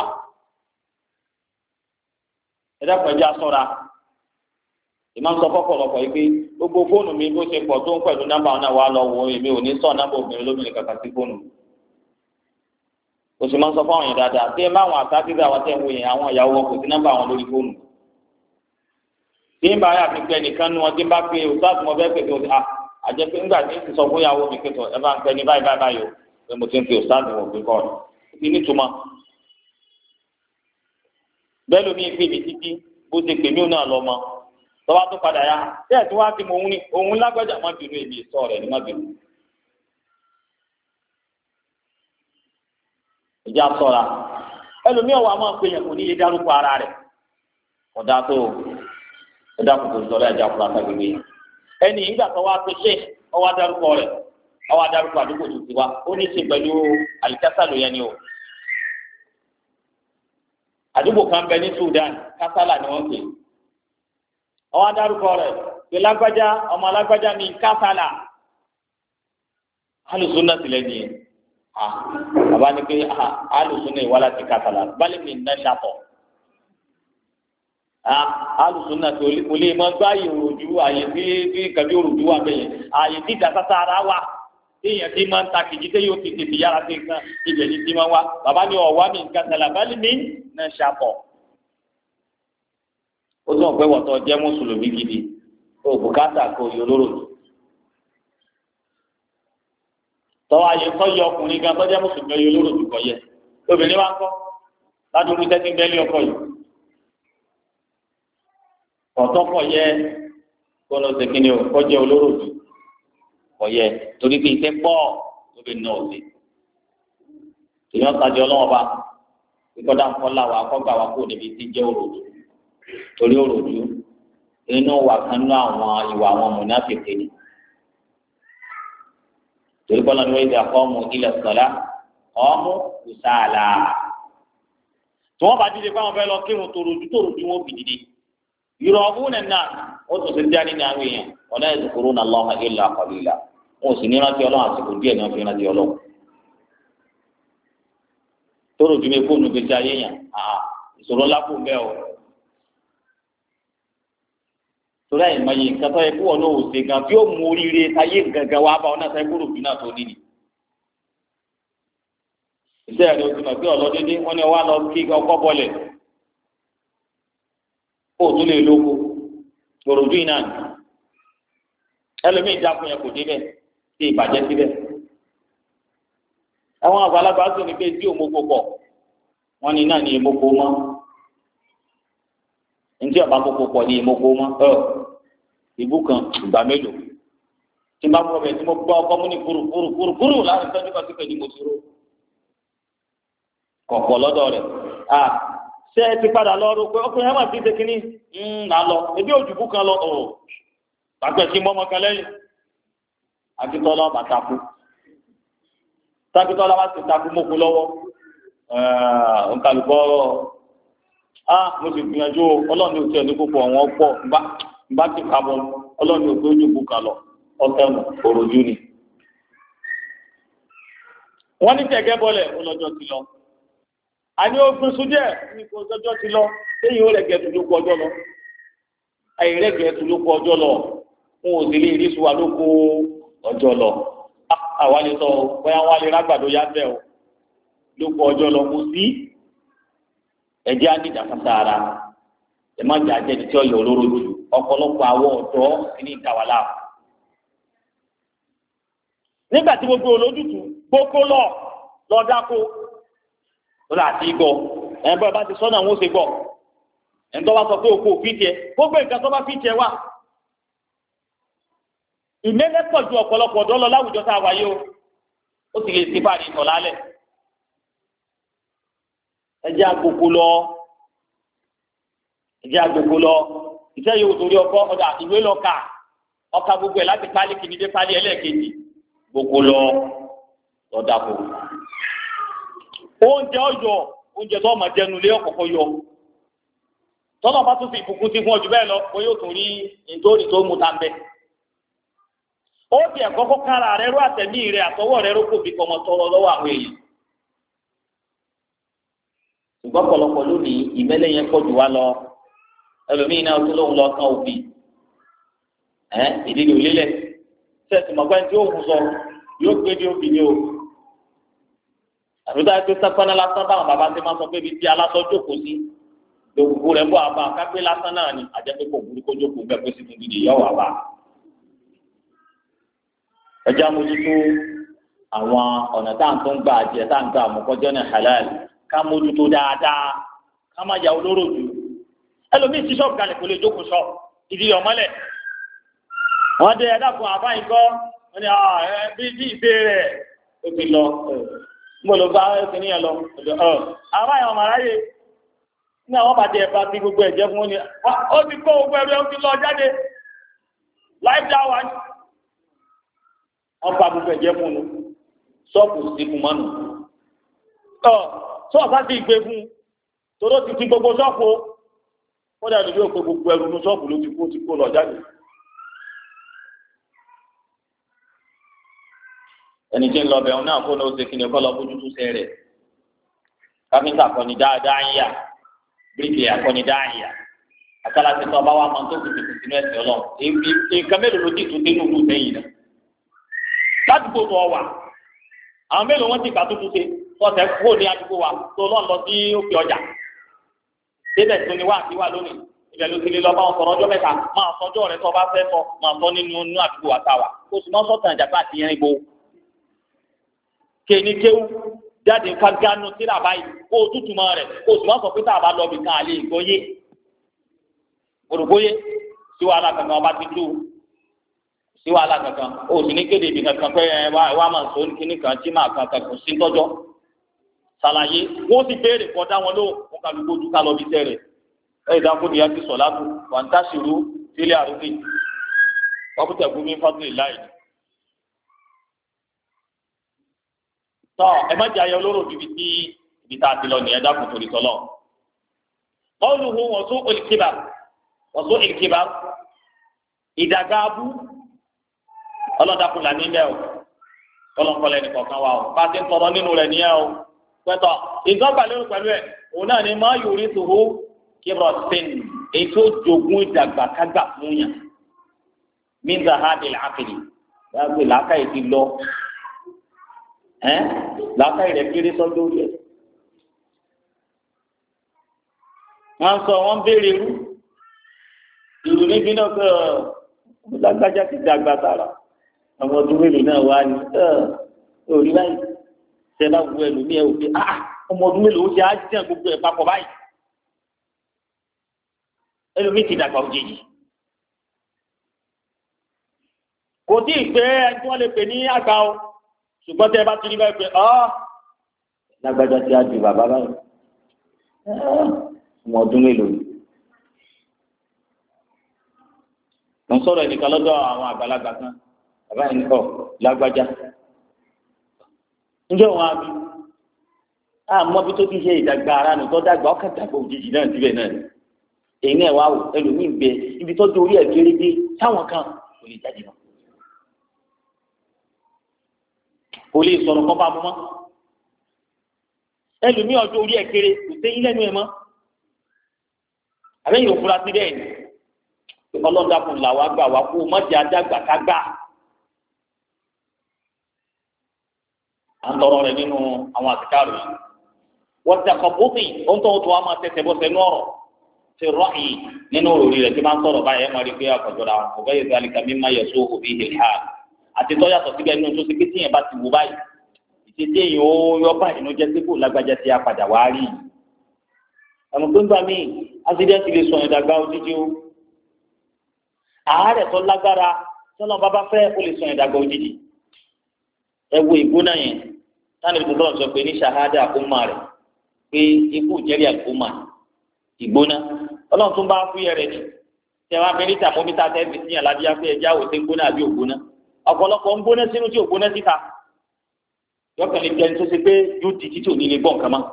ẹ dákun ẹjẹ́ aṣọ́ra ìmọ̀ sọ fọ́pọ̀lọpọ̀ yìí pé gbogbo fóònù mi bó ṣe pọ̀ tó ń pẹ̀lú nọ́mbà náà wà lọ́wọ́ èmi ò ní sọ nọ́mbà obìnrin lóbìnrin kankan sí fóònù o sì máa ń sọ fún àwọn yẹn dáadáa tí ẹ máa wọn àtàkìrì àwọn tẹ̀ ń wò yẹn àwọn ìyàwó wọn kò sí nọ́mbà wọn lórí fóònù tí ń bá yà fi pẹ́ nìkan nu wọn tí ń bá pé òṣàtú wọn bẹ́ẹ̀ pé kí o ti à àjẹ́ pé ńgbà tí ń ti sọ fún ìyàwó mi pẹ̀tọ̀ ẹ bá ń pẹ́ ní báyìí báyìí báyìí o pé mo ti ń pe òṣàtú wọn pé kọ́ ọ ti nítumọ̀ bẹ́ẹ̀ lómi ń pè mí títí bó ti pè mí ò náà lọ mọ́ tọ́wá tó padà yá bẹ́ẹ̀ tí wọ́n á ti mọ òun ní òun lágbájá má bínú èmi sọ rẹ̀ ní má bínú. ìjà ṣọ́ra ẹlòmíràn wà máa ń pè yẹn kò ní yé dárúkọ ara rẹ̀ ọ̀dà tó ọ̀dà kòtò ìtọ́lá ẹ̀já fúra sàgbégbé yẹn ẹni ìgbà tó wá pé ṣé ọwọ́ adárúkọ rẹ̀ ọwọ́ adárúkọ àdúgbò tó ti wá ó ní í ṣe pẹ̀lú àlìkásá ló yẹn ni o àdúgbò kan bẹ ní Sudan kásálà ni wọ́n pè ọwọ́ adárúkọ rẹ̀ pé lágbájá ọmọ alágbájá ní kásálà alùsùn náà tilẹ̀ nìyẹn ah bàbá ni pé ah alùsùn náà ìwà láti kásálà bálẹ̀ mi ná ṣàtọ̀ ah alùsùn náà tó lè mọ gbá àyè òròjú àyè tí tí kàbí òròjú wà bẹ́yẹn àyè tí ìdásásá ara wà téèyàn ti máa ń ta kìjì téèyàn ó ti tètè yára sí nǹkan ibẹ̀ ni ti máa wá bàbá ni ọ̀wá mi kásálà bálẹ̀ mi ná ṣàtọ̀ ó tún ọ̀pẹ́ wọ̀tọ̀ jẹ́ mùsùlùmí gidi ó bùkátà kò yọ lóró jù tọ́wọ́ ayé tọ́jú ọkùnrin gan tọ́jú mùsùlùmí yọ lóró jù kọ́ yẹ obìnrin wa ń kọ́ ládùúgbò tẹ́tí bẹ́ẹ̀lì ọkọ yìí ọ̀tọ́ kọ̀ yẹ kó lọ sí kíni o kọjá olóró jù kọ̀ yẹ torí pé iṣẹ́ pọ̀ obìnrin náà sí èèyàn tajà ọlọ́wọ́ bá kíkọ́dá ń kọ́ làwọn akọ́gbà wa kó níbi tí jẹ́ òròjù torí òròjú inú wà kan ní àwọn ìwà àwọn mùnáfíkí ni torí kọ́lá ni wọ́n ti àkọ́mù ilẹ̀ sọ̀lá ọ̀mù kùsàlà tí wọ́n bá dídé fáwọn fẹ́ lọ kírun tòròjú tòròjú wọn bì dídé yìrọ̀ ọ̀hún nìyà ó tún ti dá nínú àwọn èèyàn wọn náà ti kúrò náà lọ́wọ́ ilẹ̀ àkọ́lélà wọn ò sì ní rántí ọlọ́run àsìkò díẹ̀ ní wọ́n fi rántí ọlọ́run tòròjú mi fóònù gbèsè ayé yàn ìṣòro lápò bẹ́ẹ̀ o. torí àyè máa yẹ nǹkan tó yẹ kó wọn náà ò ṣe gan tí ó mú oríire ayé gangan wá bá wọn náà sẹ́kúrò bí náà tó níbi. iṣẹ́ rẹ̀ o ti mọ̀ pé ọ̀lọ́dédé wọ́n ní wá lọ kí ọkọ̀ bọ́lẹ̀ kó o tún lè lóko gbòròdú yìí náà ni ẹlòmíì dákun yẹn kò débẹ̀ tí ìbàjẹ́ síbẹ̀. àwọn àgbàlagbà sọ ní pé tí òmòkò pọ̀ wọ́n ní náà ní èmòkò mọ́ ntí ọba kókó pọ̀ ní ìmọ̀kó mọ́ ẹ ìbú kan ìgbà mélòó tí n bá kọ́ bẹ̀ tí mo gbọ́ ọkọ mú ní kúrú kúrú kúrú kúrú láti tọ́jú kan sí pẹ̀lú mo ti ró kọ̀pọ̀ lọ́dọ̀ rẹ̀ à ṣé ẹ ti padà lọ rò pé ọkùnrin ẹ̀ máa ti ṣe kínní ń nà lọ ebi òjùbú kan lọ ọ̀ pàpẹ́ sí mọ́mọ́ kan lẹ́yìn akitọ́lá bàtà kú takitọ́lá bá ti takú mọ́kú lọ́wọ́ nkàlùkọ́ ah mo sì gbìyànjú ọlọ́run ní oṣù ẹ̀ ní kókó àwọn ọ̀pọ̀ nbá ti kà bọ̀ ọlọ́run ní oṣù ojú bùkà lọ ọ̀tẹ̀mù òròjú ni wọ́n ní tẹ̀gẹ́ bọ́lẹ̀ ọlọ́jọ́ ti lọ àní ogun súdẹ̀ ní kò ọjọ́ ti lọ lẹ́yìn ó rẹ̀ gẹ̀ẹ́tù ló kọ ọjọ́ lọ ayé rẹ̀ gẹ̀ẹ́tù ló kọ ọjọ́ lọ fún òsèlè ìrísí wa ló kó ọjọ́ lọ àwa lè sọ bóyá wọn lè rágbàdo yá bẹ́ẹ̀ o ló kọ ọjọ́ lọ kó sí ẹ̀jẹ̀ á ní ìdàkàtà ara ẹ̀ má jẹ́ àjẹni tí ọ̀yọ́ olóró jù ọ̀pọ̀lọpọ̀ àwọn ọ̀dọ́ ní ìtawàlá nígbà tí gbogbo olójútùú gbogbo lọ lọ dáko lọ́la àti igbó ẹ̀ bá bá ti sọ́nà àwọn oṣù gbọ́ ẹ̀ ń tọ́ bá sọ pé òkú òfin tiẹ̀ gbogbo nǹkan tó bá fi tiẹ̀ wà ìmẹ́lẹ́ pọ̀ ju ọ̀pọ̀lọpọ̀ ọ̀dọ́ lọ láwùjọ tá a wáyé o ó sì lè ti bá àdìsọ̀ lálẹ́ ẹ jẹ́ agbègbè lọ ẹ jẹ́ agbègbè lọ ìfẹ́ yóò torí ọkọ ọ̀dà ìwé lọ kà ọkà gbogbo ẹ̀ láti pálí kìíní dé pálí ẹlẹ́ẹ̀kejì gbogbo lọ lọ́dàpọ̀ oúnjẹ ọ̀yọ́ oúnjẹ tó ọmọ jẹnu lé ọ̀kọ̀ọ̀kọ̀ yọ tọ́lọ̀ bá tún fi ìbùkún sí fún ọjọ́ bẹ́ẹ̀ lọ pé yóò tún rí nítorí tó mú ta ń bẹ́ẹ̀. ó ti ẹ̀kọ́ kó kára rẹ rú àtẹ̀mí rẹ àtọwọ́ rẹ rókò bí kọmọ tọrọ lọ́wọ́ àwọn èèyàn. ṣùgbọ́n pọ̀lọpọ̀ lónìí ìmẹ́lẹ̀ yẹn pọ̀ jù wá lọ ẹlòmíín náà tó lóun lọ kán òbí ẹ ìdílé òlélẹ̀ sẹ́ẹ̀sì mọ̀gbẹ́ tí ó hù sọ yóò gbé ní òbí ni o. àbúrò àti sápánà lásán báwọn bàbá ti máa sọ pé ibi tí aláṣọ jókòó sí lòkùnkùn rẹ̀ bọ̀ àbá kápẹ́ lásán náà ni àjẹpẹ́ kò burúkú jókòó bẹ́ẹ̀ pé sì tún gidi yọ̀ wà bá ẹjẹ amójútó àwọn ọ̀nà tá à ń tó ń gbà jẹ tá à ń gbà àmọ́kọ́jọ́ ní halal ká mójútó dáadáa ká má ya olóró jù ẹlòmíì tí ṣọ́ọ̀bù kalẹ̀ kò lè jókòó ṣọ́ọ̀bù ìdí ọ̀mọ́lẹ̀ wọ́n dé ẹ̀dá fún àbá ikọ́ wọ́n ní bí bí ìṣe rẹ̀ ó ti lọ ń bọ̀ ló bá ẹsẹ̀ níyẹn lọ àbá yẹn ọmọ aráyé ní àwọn bàtẹ ẹ̀fà tí gbogbo ẹ̀jẹ̀ fún wọn ni ó ti kó gbogbo ẹ̀rọ ó ti lọ jáde láì dá wa wọ́n fa gbogbo ẹ̀jẹ̀ fún un ṣọ́ọ̀bù sí fún mọ́nù. ọ̀ ṣọ́ọ̀bù á ti gbé fún un toró ti ti gbogbo ṣọ́ọ̀bù ó dàbí bí ó pe gbogbo ẹrù ní ṣọ́ọ̀bù ló ti kó ti kó lọ jáde. ẹni tí ń lọ bẹ̀rù náà kó ní ó ṣe kí ni kọ́ lọ bójú tó ṣe rẹ̀ káfíńtà kọ́ni dáadáa ń yà bíríkì àkọ́ni dáadáa ń yà àkàlà ti sọ ọba wa máa tó kùtùkùtù sínú ẹ̀sìn ọlọ́run nǹkan mélòó ló dì tún dé nínú sẹ́yìn náà ládùúgbò tó wà àwọn mélòó wọn ti gbà tuntun ṣe tọ́tẹ̀ kúrò ní àdúgbò wa tó lọ́n lọ sí òkè ọjà débẹ̀ tó ní wá àti wá lónìí ibẹ̀ ló ti lè lọ bá wọn sọ̀rọ̀ ọjọ́ mẹ́ta máa sọjọ́ rẹ tó bá fẹ́ sọ máa sọ nínú inú àdúgbò wa táwa kó sì máa sọ̀tàn ìjàpá àti yẹn ibo kéènì kéwú jáde ká gánú síra báyìí kó o tútù mọ́ rẹ̀ kó o sì máa sọ pé tá a bá lọ bì kan àlè ìgbóyè òrùbóyè sí wàhálà kankan ọba ti tú sí wàhálà kankan o sì ní kéde ibi kankan pé ẹ wá wá máa sọ kíní kan tí máa kan kankan sí tọ́jọ́ ṣàlàyé wọ́n sì béèrè kọ́ dá wọn ló wọn kà lóko ojú ká lọ bí sẹ́rẹ̀ ẹ̀ ìdáko ni a ti sọ̀ lábù wà ń táṣìírú sílẹ̀ àrùbí wọ́n kú tẹ̀kú ní fásitì láì. tọ́ ẹ má jẹ́ ayọ̀ lóró bíbi tí ibi tá a ti lọ nìyẹn dákun torí tọ́lọ̀. qawluhu wa su'ul kibar wa su'ul kibar ìdàgàbù ọlọ́dàkùn là nílẹ̀ o ọlọ́kọlẹ̀ nìkan kan wà o bá a ti ń tọrọ nínú rẹ̀ nìyẹn o pẹ̀tọ̀ ìgbọ́gbà lérò pẹ̀lú ẹ̀ òun náà ni má yòrí tòwó kíbrọ̀ sẹ́ni èyí tó jogún ìdàgbà kágbà fún yàn míńzà hádìí làákìrì lágbè làákàyè ti lọ ẹ́ làákàyè rẹ̀ kéré sọ́dọ̀ orí ẹ̀ wọ́n sọ wọ́n béèrè irú ìlú níbi náà pé ọ̀ lágbájá ti dàgbà sára àwọn ọdún mélòó náà wá ní orí báyìí ṣe bá wù ẹlòmí ẹ òfin ah ọmọ ọdún mélòó ṣe á jẹ́ gbogbo ẹ̀ papọ̀ báyìí ẹlòmí ti dàgbà òjijì kò tí ì pé ẹni tí wọ́n lè pè ní àgbà o ṣùgbọ́n tẹ́ ẹ bá ti rí báyìí pé ọ́ lágbájá ti á ju bàbá báyìí ọmọ ọdún mélòó yìí. wọ́n sọ̀rọ̀ ẹnìkan lọ́dọ̀ àwọn àgbàlagbà kan bàbá yẹn kọ́ lágbájá ǹjẹ́ wọn á bí àmọ́ bí tó ti ṣe ìdàgbà ara nù tó dàgbà ọkàn dàgbà òjijì náà síbẹ̀ náà ni èyí náà wà wò ẹlòmíín bẹ ibi tó dé orí ẹ̀ kéré dé táwọn kan kò lè jáde mọ́ kò lè sọ̀rọ̀ kọ́ bá mú mọ́ ẹlòmíì ọjọ́ orí ẹ̀ kéré kò séyìn lẹ́nu ẹ̀ mọ́ àbẹ́yìn òfurá sí bẹ́ẹ̀ ni ọlọ́dàkùn làwa gbà wá kó mọ́jà dàgbà ká gbà à ń tọrọ rẹ nínú àwọn àtìkárò yìí wọ́n ti àkọ́bùkì ohun tó ń tó wá máa tẹ̀sẹ̀ bọ́ sẹ́nu ọ̀rọ̀ ti rọ́ọ̀yì nínú òrì rẹ̀ tí máa ń sọ̀rọ̀ báyẹn máa rí pé àkọ́jọ́ra ọ̀gá yìí sáré kàmí máa yẹ sóò òbí ìhà àti tọ́yàtọ̀ síbẹ̀ nínú tó ṣe pé tíyẹn bá ti wò báyìí ìṣèṣe yìí ó yọ báyìí ló jẹ́ sípò lágbájá tí a padà wá rí ẹ̀mọ̀ pé ń gbà míì ásídẹ́ǹtì lè sọ ìdàgbà òjijì o àárẹ̀ tó lágbára tọ́nà bàbá fẹ́ ó lè sọ ìdàgbà òjijì ẹ wo ìgbóná yẹn táwọn ibi tó tọ́lọ̀ sọ pé ní ṣahádà àkómà rẹ̀ pé ikú jẹ́rìí àkómà ìgbóná ọlọ́run tún bá fúyẹ́ rẹ̀ ni tẹ wá bẹ́ẹ̀ ní tàmómítà tẹ́ẹ̀fì sí àlàbíyá pé ẹja ò ṣe ń gbóná àbí ògbóná ọ̀pọ̀lọpọ̀ ń gbóná sínú tí ògbóná síta yọkànlẹ̀ jẹun tó ṣe pé yóò di títí òní lè gbọ́ nǹkan mọ́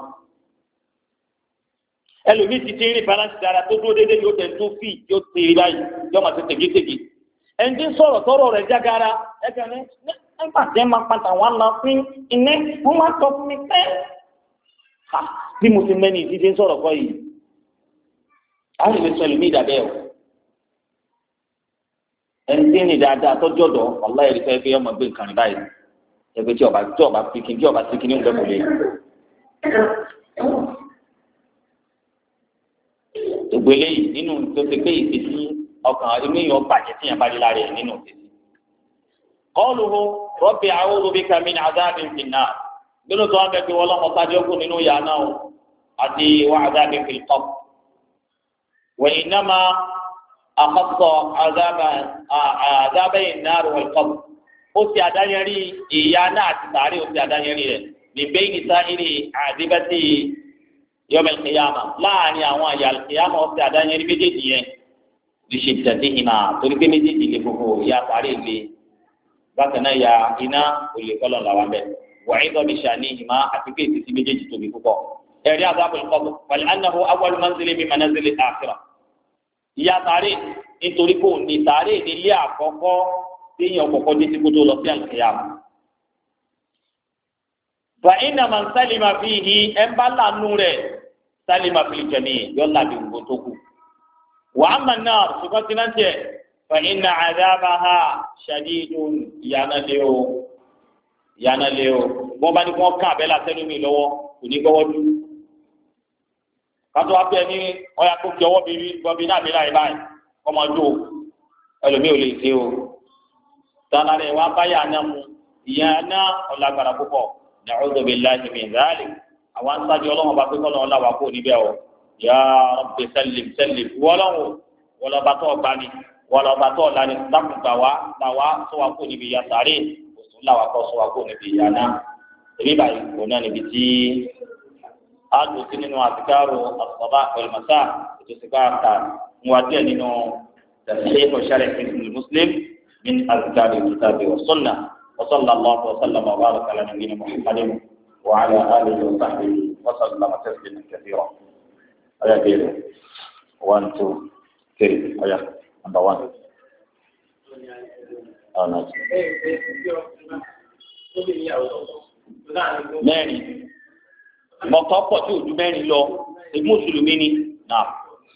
ẹlòmíì ti ti rìn balance dára tó dúró déédéé yóò tẹ̀ tó fì yóò tèrè báyìí yóò máa ti tègétègé ẹni tí ń sọ̀rọ̀ tọ́rọ̀ rẹ̀ jágara ẹ̀ka ní nígbà tí ẹ máa padà wá lọ fún iná wọ́n máa tọ́ fún mi pẹ́ bí mo ti mẹ́ni ìdíje ń sọ̀rọ̀ kọ́ yìí àwọn ìwé sọ ẹlòmíì dàbẹ́ o ẹni tí ń rìn dáadáa tọ́jú ọ̀dọ́ ọ̀la ẹ̀rí fẹ́ fi ọmọ gbé nǹkan rìn báyìí ẹgbẹ́ tí ọba tí ọba fi kí tí ọba ti kí ní ìgbẹ́ kò lè. ìgbélé yìí nínú tó ti pé ìfèsì ọkàn inú yìí bàjẹ́ tí yẹn bá rí lára ẹ̀ nínú ìfèsì. qawluhu rabbi a'udhu bika min 'adhabin fin nar nínú tó wá bẹ pé wọ́n lọ́mọ sáájú ọkùn nínú ìyá náà àti wa 'adhabin fil qabr. wa innama akhassa 'adhabai an-nar wal qabr ó ti àdáyẹrí ìyá náà àti sàárè ó ti àdáyẹrí rẹ̀ ní bẹ́ẹ̀ ní sáírì àdìbẹ́tì yọmọ ìkẹyàmà láàrin àwọn àyà ìkẹyàmà ó ti àdáyẹrí méjèèjì yẹn lè ṣe tẹ̀sí ìmà torí pé méjèèjì lè gbogbo ìyá sàárè lè bákan náà ya iná olè kọ́lọ̀ làwọn bẹ́ẹ̀ wàá ìdọ́ bí sàní ìmà àti pé ìtìsí méjèèjì tóbi púpọ̀ ẹ̀rí àbábọ̀ ìkọ́bù pẹ̀lú anáhù awwal manzili min manazili al-akhirah ìyá sàárè nítorí pé òní sàárè nílé àkọ́kọ́ téèyàn kọ́kọ́ dé tí kótó lọ sí àlùkìyàmù. fa inna man sálìmà fihi ẹ̀ ń bá lànú rẹ̀ sálìmà fil jami' yọ làbí gbogbo tó kù. wa amma an-nar ṣùgbọ́n tí náà tiẹ̀ fa inna 'adhabaha shadidun ìyànà lé o ìyànà lé o wọ́n bá ní kí wọ́n ká àbẹ́là sẹ́nu mi lọ́wọ́ kò ní gbọ́wọ́ dúró. kátó wá pé ẹni ọ̀yà tó fi ọwọ́ bíbí gbọ́bí náà bí láì báyìí ọmọdé ẹlòmíì ò lè ṣe o tọ́lá rẹ̀ wá báyà náà mu ìyá náà ọ̀làgbàrà púpọ̀ na'udhu billahi min dhalik àwọn sáájú ọlọ́wọ́n bá pé kọ́ lọ́wọ́ làwà kó níbẹ̀ o ya rabbi sallim sallim wọ́lọ́wọ́ wọ́lọ́ba tó ọgbà ni wọ́lọ́ba tó ọ̀la ni dákun gbà wá gbà wá sọ wá kó níbi ìyá sàárè òsùn làwà kọ́ sọ wá kó níbi ìyá náà èmi báyìí kò náà níbi tí a lò sí nínú àtikárò as-sabah wal masa ètò ìsìnká àkà ń wá díẹ̀ nínú tafsir sharh Muslim من أذكار الكتاب والسنة وصلى الله وسلم وبارك على نبينا محمد وعلى آله وصحبه وسلم تسليما كثيرا. أيا كيلو one two three أيا number one. Oh no. mẹ́rin mọ̀tọ́ pọ̀ tí ojú mẹ́rin lọ èmi mùsùlùmí ni náà.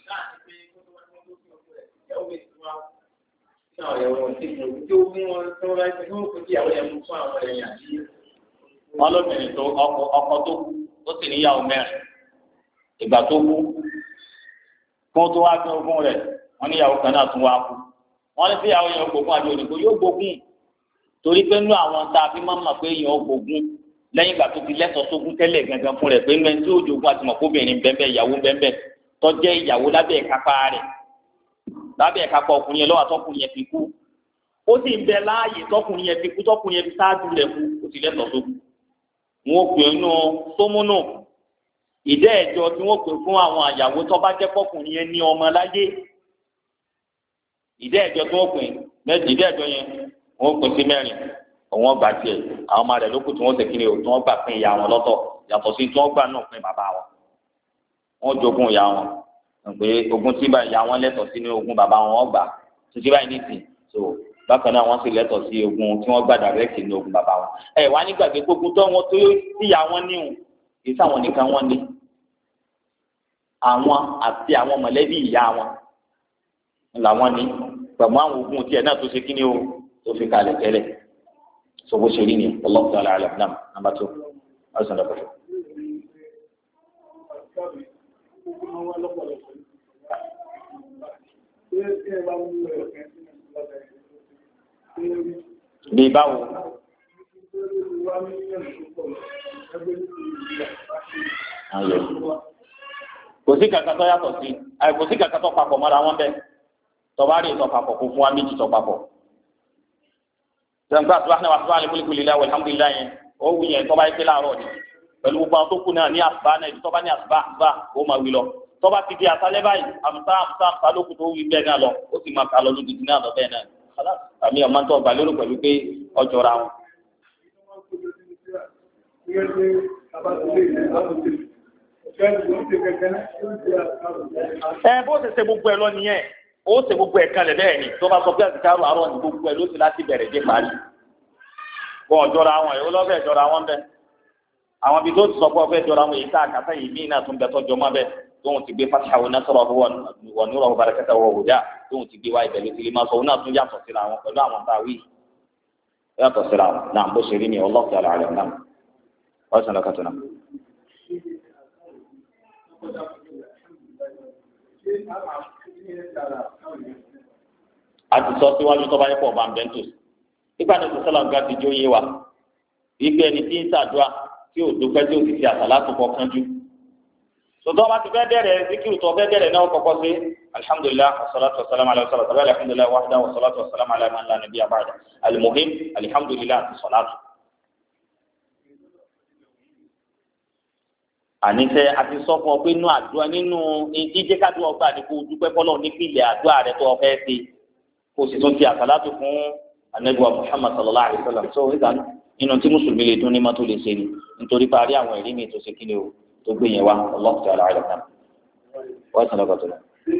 wọ́n lóbìnrin tó ọkọ tó kú ó sì níyàwó mẹ́rin ìgbà tó kú kó tó wá sí ogún rẹ̀ wọ́n níyàwó kan náà tún wá kú wọ́n ní sí ìyàwó yẹn gbógun àti òdìgbò yóò gbógun torí pé nínú àwọn tá a fi máa ń mọ̀ pé èèyàn ó gbógun lẹ́yìn ìgbà tó ti lẹ́tọ̀ọ́ sógun tẹ́lẹ̀ gangan fún rẹ̀ pé ń bẹ tí ó jogún àti mọ̀kóbìnrin bẹ́ẹ̀ ìyàwó bẹ́ẹ̀ tó jẹ́ ìyàwó lábẹ́ ìkápá rẹ̀ lábẹ́ ìkápá ọkùnrin yẹn lọ́wọ́ àtọkùnrin yẹn fi kú ó sì ń bẹ láàyè tọkùnrin yẹn fi kú tọkùnrin yẹn fi sáájú rẹ̀ kú ó sì lẹ́tọ̀ọ́ sógun. wọn pè é nù sómúnù ìdẹ́ ẹ̀jọ tí wọ́n pè fún àwọn àyàwó tó bá jẹ́ pọ́kùnrin yẹn ní ọmọ láyé ìdẹ́ ẹ̀jọ tí wọ́n pè mẹ́tì ìdẹ́ ẹ̀jọ yẹn wọ́n pè sí mẹ́rin òun ọgbà tiẹ̀ àwọn ọmọ rẹ̀ lókù tí wọ́n ṣèkìlì ò tí wọ́n gbà pín ìyá wọn lọ́tọ̀ yàtọ̀ sí tí wọ́n gbà náà pín bàbá wọn wọ́n jogún ìyá wọn pé ogún tí ìyá wọn lẹ́tọ̀ọ́ sí ní ogún bàbá wọn gbà títí báyìí nìsín so bákan náà wọ́n sì lẹ́tọ̀ọ́ sí ogún tí wọ́n gbà dàrẹ́kì ní ogún bàbá wọn ẹ wá nígbàgbé gbogbo tó wọn tó ìyá wọn níhùn kì í sáwọn nìkan wọ́n ní àwọn àti àwọn mọ̀lẹ́bí ìyá wọn làwọn ní pẹ̀lú àwọn ogun tiẹ̀ náà tó ṣe kí ni o tó fi kalẹ̀ tẹ́lẹ̀ sọ bó ṣe rí ni Allahu ta'ala a'lam náà nàmbà tó ọ̀sán lọ́pọ̀. bí báwo. kò sí kankan tó yàtọ̀ sí ẹ kò sí kankan tó papọ̀ mọ́ra wọn bẹ́ẹ̀ tọ́ba rí ìtọ́ papọ̀ kó fún wa méjì tó papọ̀. sọ̀rọ̀ àti wàhálà wàhálà alẹ́ kúlíkúlí la alhamdulilayi yẹn ó wù yẹn tọ́ba yẹn pé láàárọ̀ ni pẹ̀lú gbogbo àwọn tó kù náà ní àsùbá náà ibi tọ́ba ní àsùbá àsùbá ó máa wí lọ tọ́ba ti di àsálẹ́ báyìí àmúta àmúta àmúta lókun tó wí bẹ́ẹ̀ náà lọ ó sì máa kà lọ lójú ti náà lọ bẹ́ẹ̀ náà àmì ọ̀ma tó ọgbà lérò pẹ̀lú pé ọjọ́ ra wọn. ẹ bó ṣe ṣe gbogbo ẹ lọ nìyẹn ó ṣe gbogbo ẹ kalẹ̀ bẹ́ẹ̀ ni tó bá sọ pé àtìkárò àárọ̀ ní gbogbo ẹ ló ti láti bẹ̀rẹ̀ dé parí kó ọjọ́ ra wọn èwo lọ́fẹ̀ẹ́ jọra wọn bẹ́ẹ̀ àwọn ibi tó ti sọ pé ọfẹ́ jọra wọn èyí tá a kàtà yìí mí náà tún bẹ tọ́jọ́ mọ́ bẹ́ẹ̀ tóun ti gbé fatiha wọn náà sọ̀rọ̀ wọn ní ọ̀rọ̀ barakata wọ̀ wòdà tóun ti gbé wá ibẹ̀ ló ti lè máa sọ wọn náà tún yàtọ̀ síra wọn pẹ̀lú àwọn tá a wí yàtọ̀ síra wọn náà bó ṣe rí ni Allahu ta'ala a'lam náà wọ́n sọ̀rọ̀ kàtó náà. a ti sọ síwájú tó bá yẹ pọ̀ bàǹbẹ̀ntò nígbà tí o sọ̀rọ̀ nǹkan ti jó yé wa wípé ẹni tí ń ṣàdúrà tí ò dúpẹ́ tí ò sì fi àsàlátù kọ kánjú sọtọ́ bá ti fẹ́ bẹ̀rẹ̀ zikiru tó fẹ́ bẹ̀rẹ̀ náà kọ́kọ́ sí alihamudulilah wasalatu wasalamu alayhi wa sallam tabi alihamudulilah wahda wasalatu wasalamu alayhi wa sallam nabi abada alimuhim alihamudulilah ti salatu. àníṣe àti sọ fún ọ pé inú àdúrà nínú jíjẹ́ kádùá ọgbà ní kó o dúpẹ́ fọlọ́ nípìnlẹ̀ àdúrà rẹ tó o fẹ́ ṣe kó o sì tún fi àsàlátù fún anabiwa muhammad sallallahu alayhi wa sallam so ìgbà nínú tí mùsùlùmí lè dún ní mọ́tò lè ṣe ni nítorí parí àwọn ẹ̀rí mi tó ṣe kí ni o tó gbé yẹn wá Allahu ta'ala a'lam náà wọ́n sàn lọ́kọ̀ tó lọ.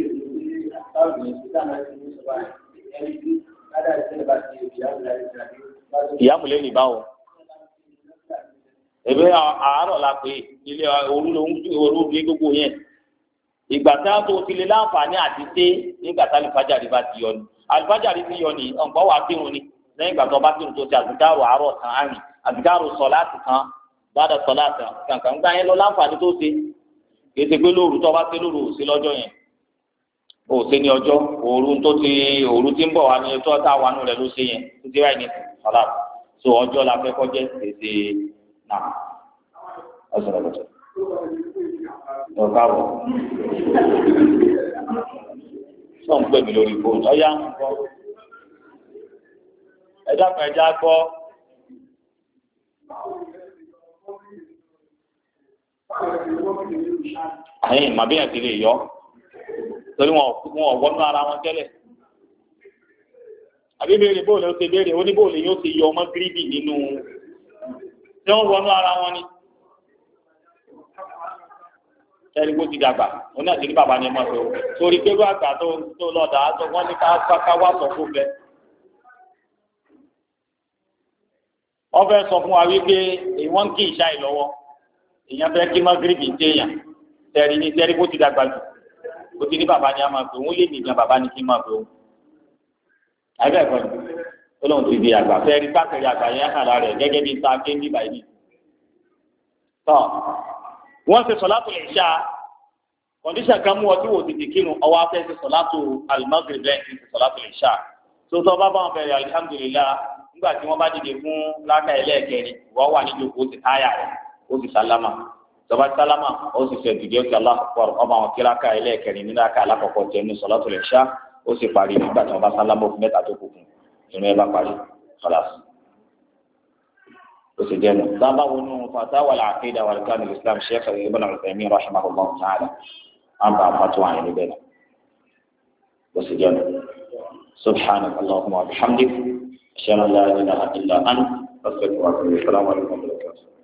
ìyá múlẹ̀ ní báwo ebi àárọ̀ la pé ilé òru ló ń òru bí gbogbo yẹn ìgbà tí a tó ti lè láǹfààní àti dé nígbà tí alifájàrí bá ti yọ ni alifájàrí ti yọ ni ọ̀npọ̀ wà kírun ni lẹ́yìn ìgbà tó bá kírun tó ti àdúgbò àárọ̀ kan àrìn àdúgbò sọ̀láàtì kan bàdà sọ̀láàtì kankan gbá yẹn lọ láǹfààní tó ṣe kì í ṣe pé lóru tó bá ṣe lóru ò sí lọ́jọ́ yẹn ò ṣe ní ọjọ́ òru tó ti òru tí ń bọ̀ wá ní tó tá wà nù rẹ̀ ló ṣe yẹn tó ti ráì ní sọ̀láàtì so ọjọ́ la fẹ́ kọjá ṣèṣe náà ọ̀sán ọ̀gọ̀tọ̀ ọ̀ká wọ̀ sọ̀ ń pè mí lórí fóònù ọ̀yá ń gbọ́ ẹ̀dá kan ẹ̀dá gbọ́. àyìn màbíyàn ti lè yọ torí wọn wọn wọnú ara wọn tẹ́lẹ̀ àbí béèrè bóòlù ó ti béèrè oníbòòlù yóò ti yọ ọmọ gírídì nínú tí wọn wọnú ara wọn ni ẹni kó ti dàgbà wọn náà ti ní bàbá ni ẹ máa tó torí pé wọn àgbà tó tó lọdà á sọ wọn ní ká ká wá sọ fún bẹ. wọ́n fẹ́ sọ fún wa wípé ìwọ́n ń kí ìṣá yìí lọ́wọ́ èèyàn fẹ́ kí mọ́gírìbì ń téèyàn tẹ̀rí ní tẹ́rí kó ti dàgbà jù kó ti ní bàbá ni a máa pè wọ́n lé nìyẹn bàbá ni kí n máa pè wọ́n. àbẹ́ ẹ̀kọ́ ni ó lóun ti di àgbà fẹ́ rí pákẹ́rì àgbà yẹn hàn lára rẹ̀ gẹ́gẹ́ bí ta ké ní báyìí. tọ́ wọ́n ṣe sọ̀látù ìṣá kọ̀ǹdíṣàn kan mú ọ tí wò ti di kírun ọwọ́ afẹ́ ṣe sọ̀látù al-maghrib lẹ́yìn ti ṣe sọ̀látù ìṣá tó tọ́ bá bá wọn bẹ̀rẹ̀ alihamudulilá nígbà tí wọ́n bá dìde fún lákà ẹlẹ́ẹ̀kẹrin wọ́n wà nídìí òkú ó ti táyà rẹ̀ ó sì sálámà tọ́ba sálámà ó sì fẹ́ dìde ó sì aláàkọ́kọ́ ọba àwọn kí lákà ẹlẹ́ẹ̀kẹrin nínú lákà alákọ̀ọ́kọ́ jẹ́ ní sọ̀látù ìṣá ó sì parí nígbà tí wọ́n bá sálámà òfin mẹ́ta tó kù fún inú ẹ bá parí khalas ó sì jẹ́ nù. sábà wọnú fatawa al-aqida wa arkan al-islam sheikh ibn al-Uthaymeen rahimahullah ta'ala an bá fatuwa yẹn níbẹ̀ náà ó sì jẹ́ nù. subhanaka allahumma wa bihamdik ashhadu an la ilaha illa anta astaghfiruka wa atubu ilayk. Assalamu alaikum wa rahmatullahi wa barakatuh.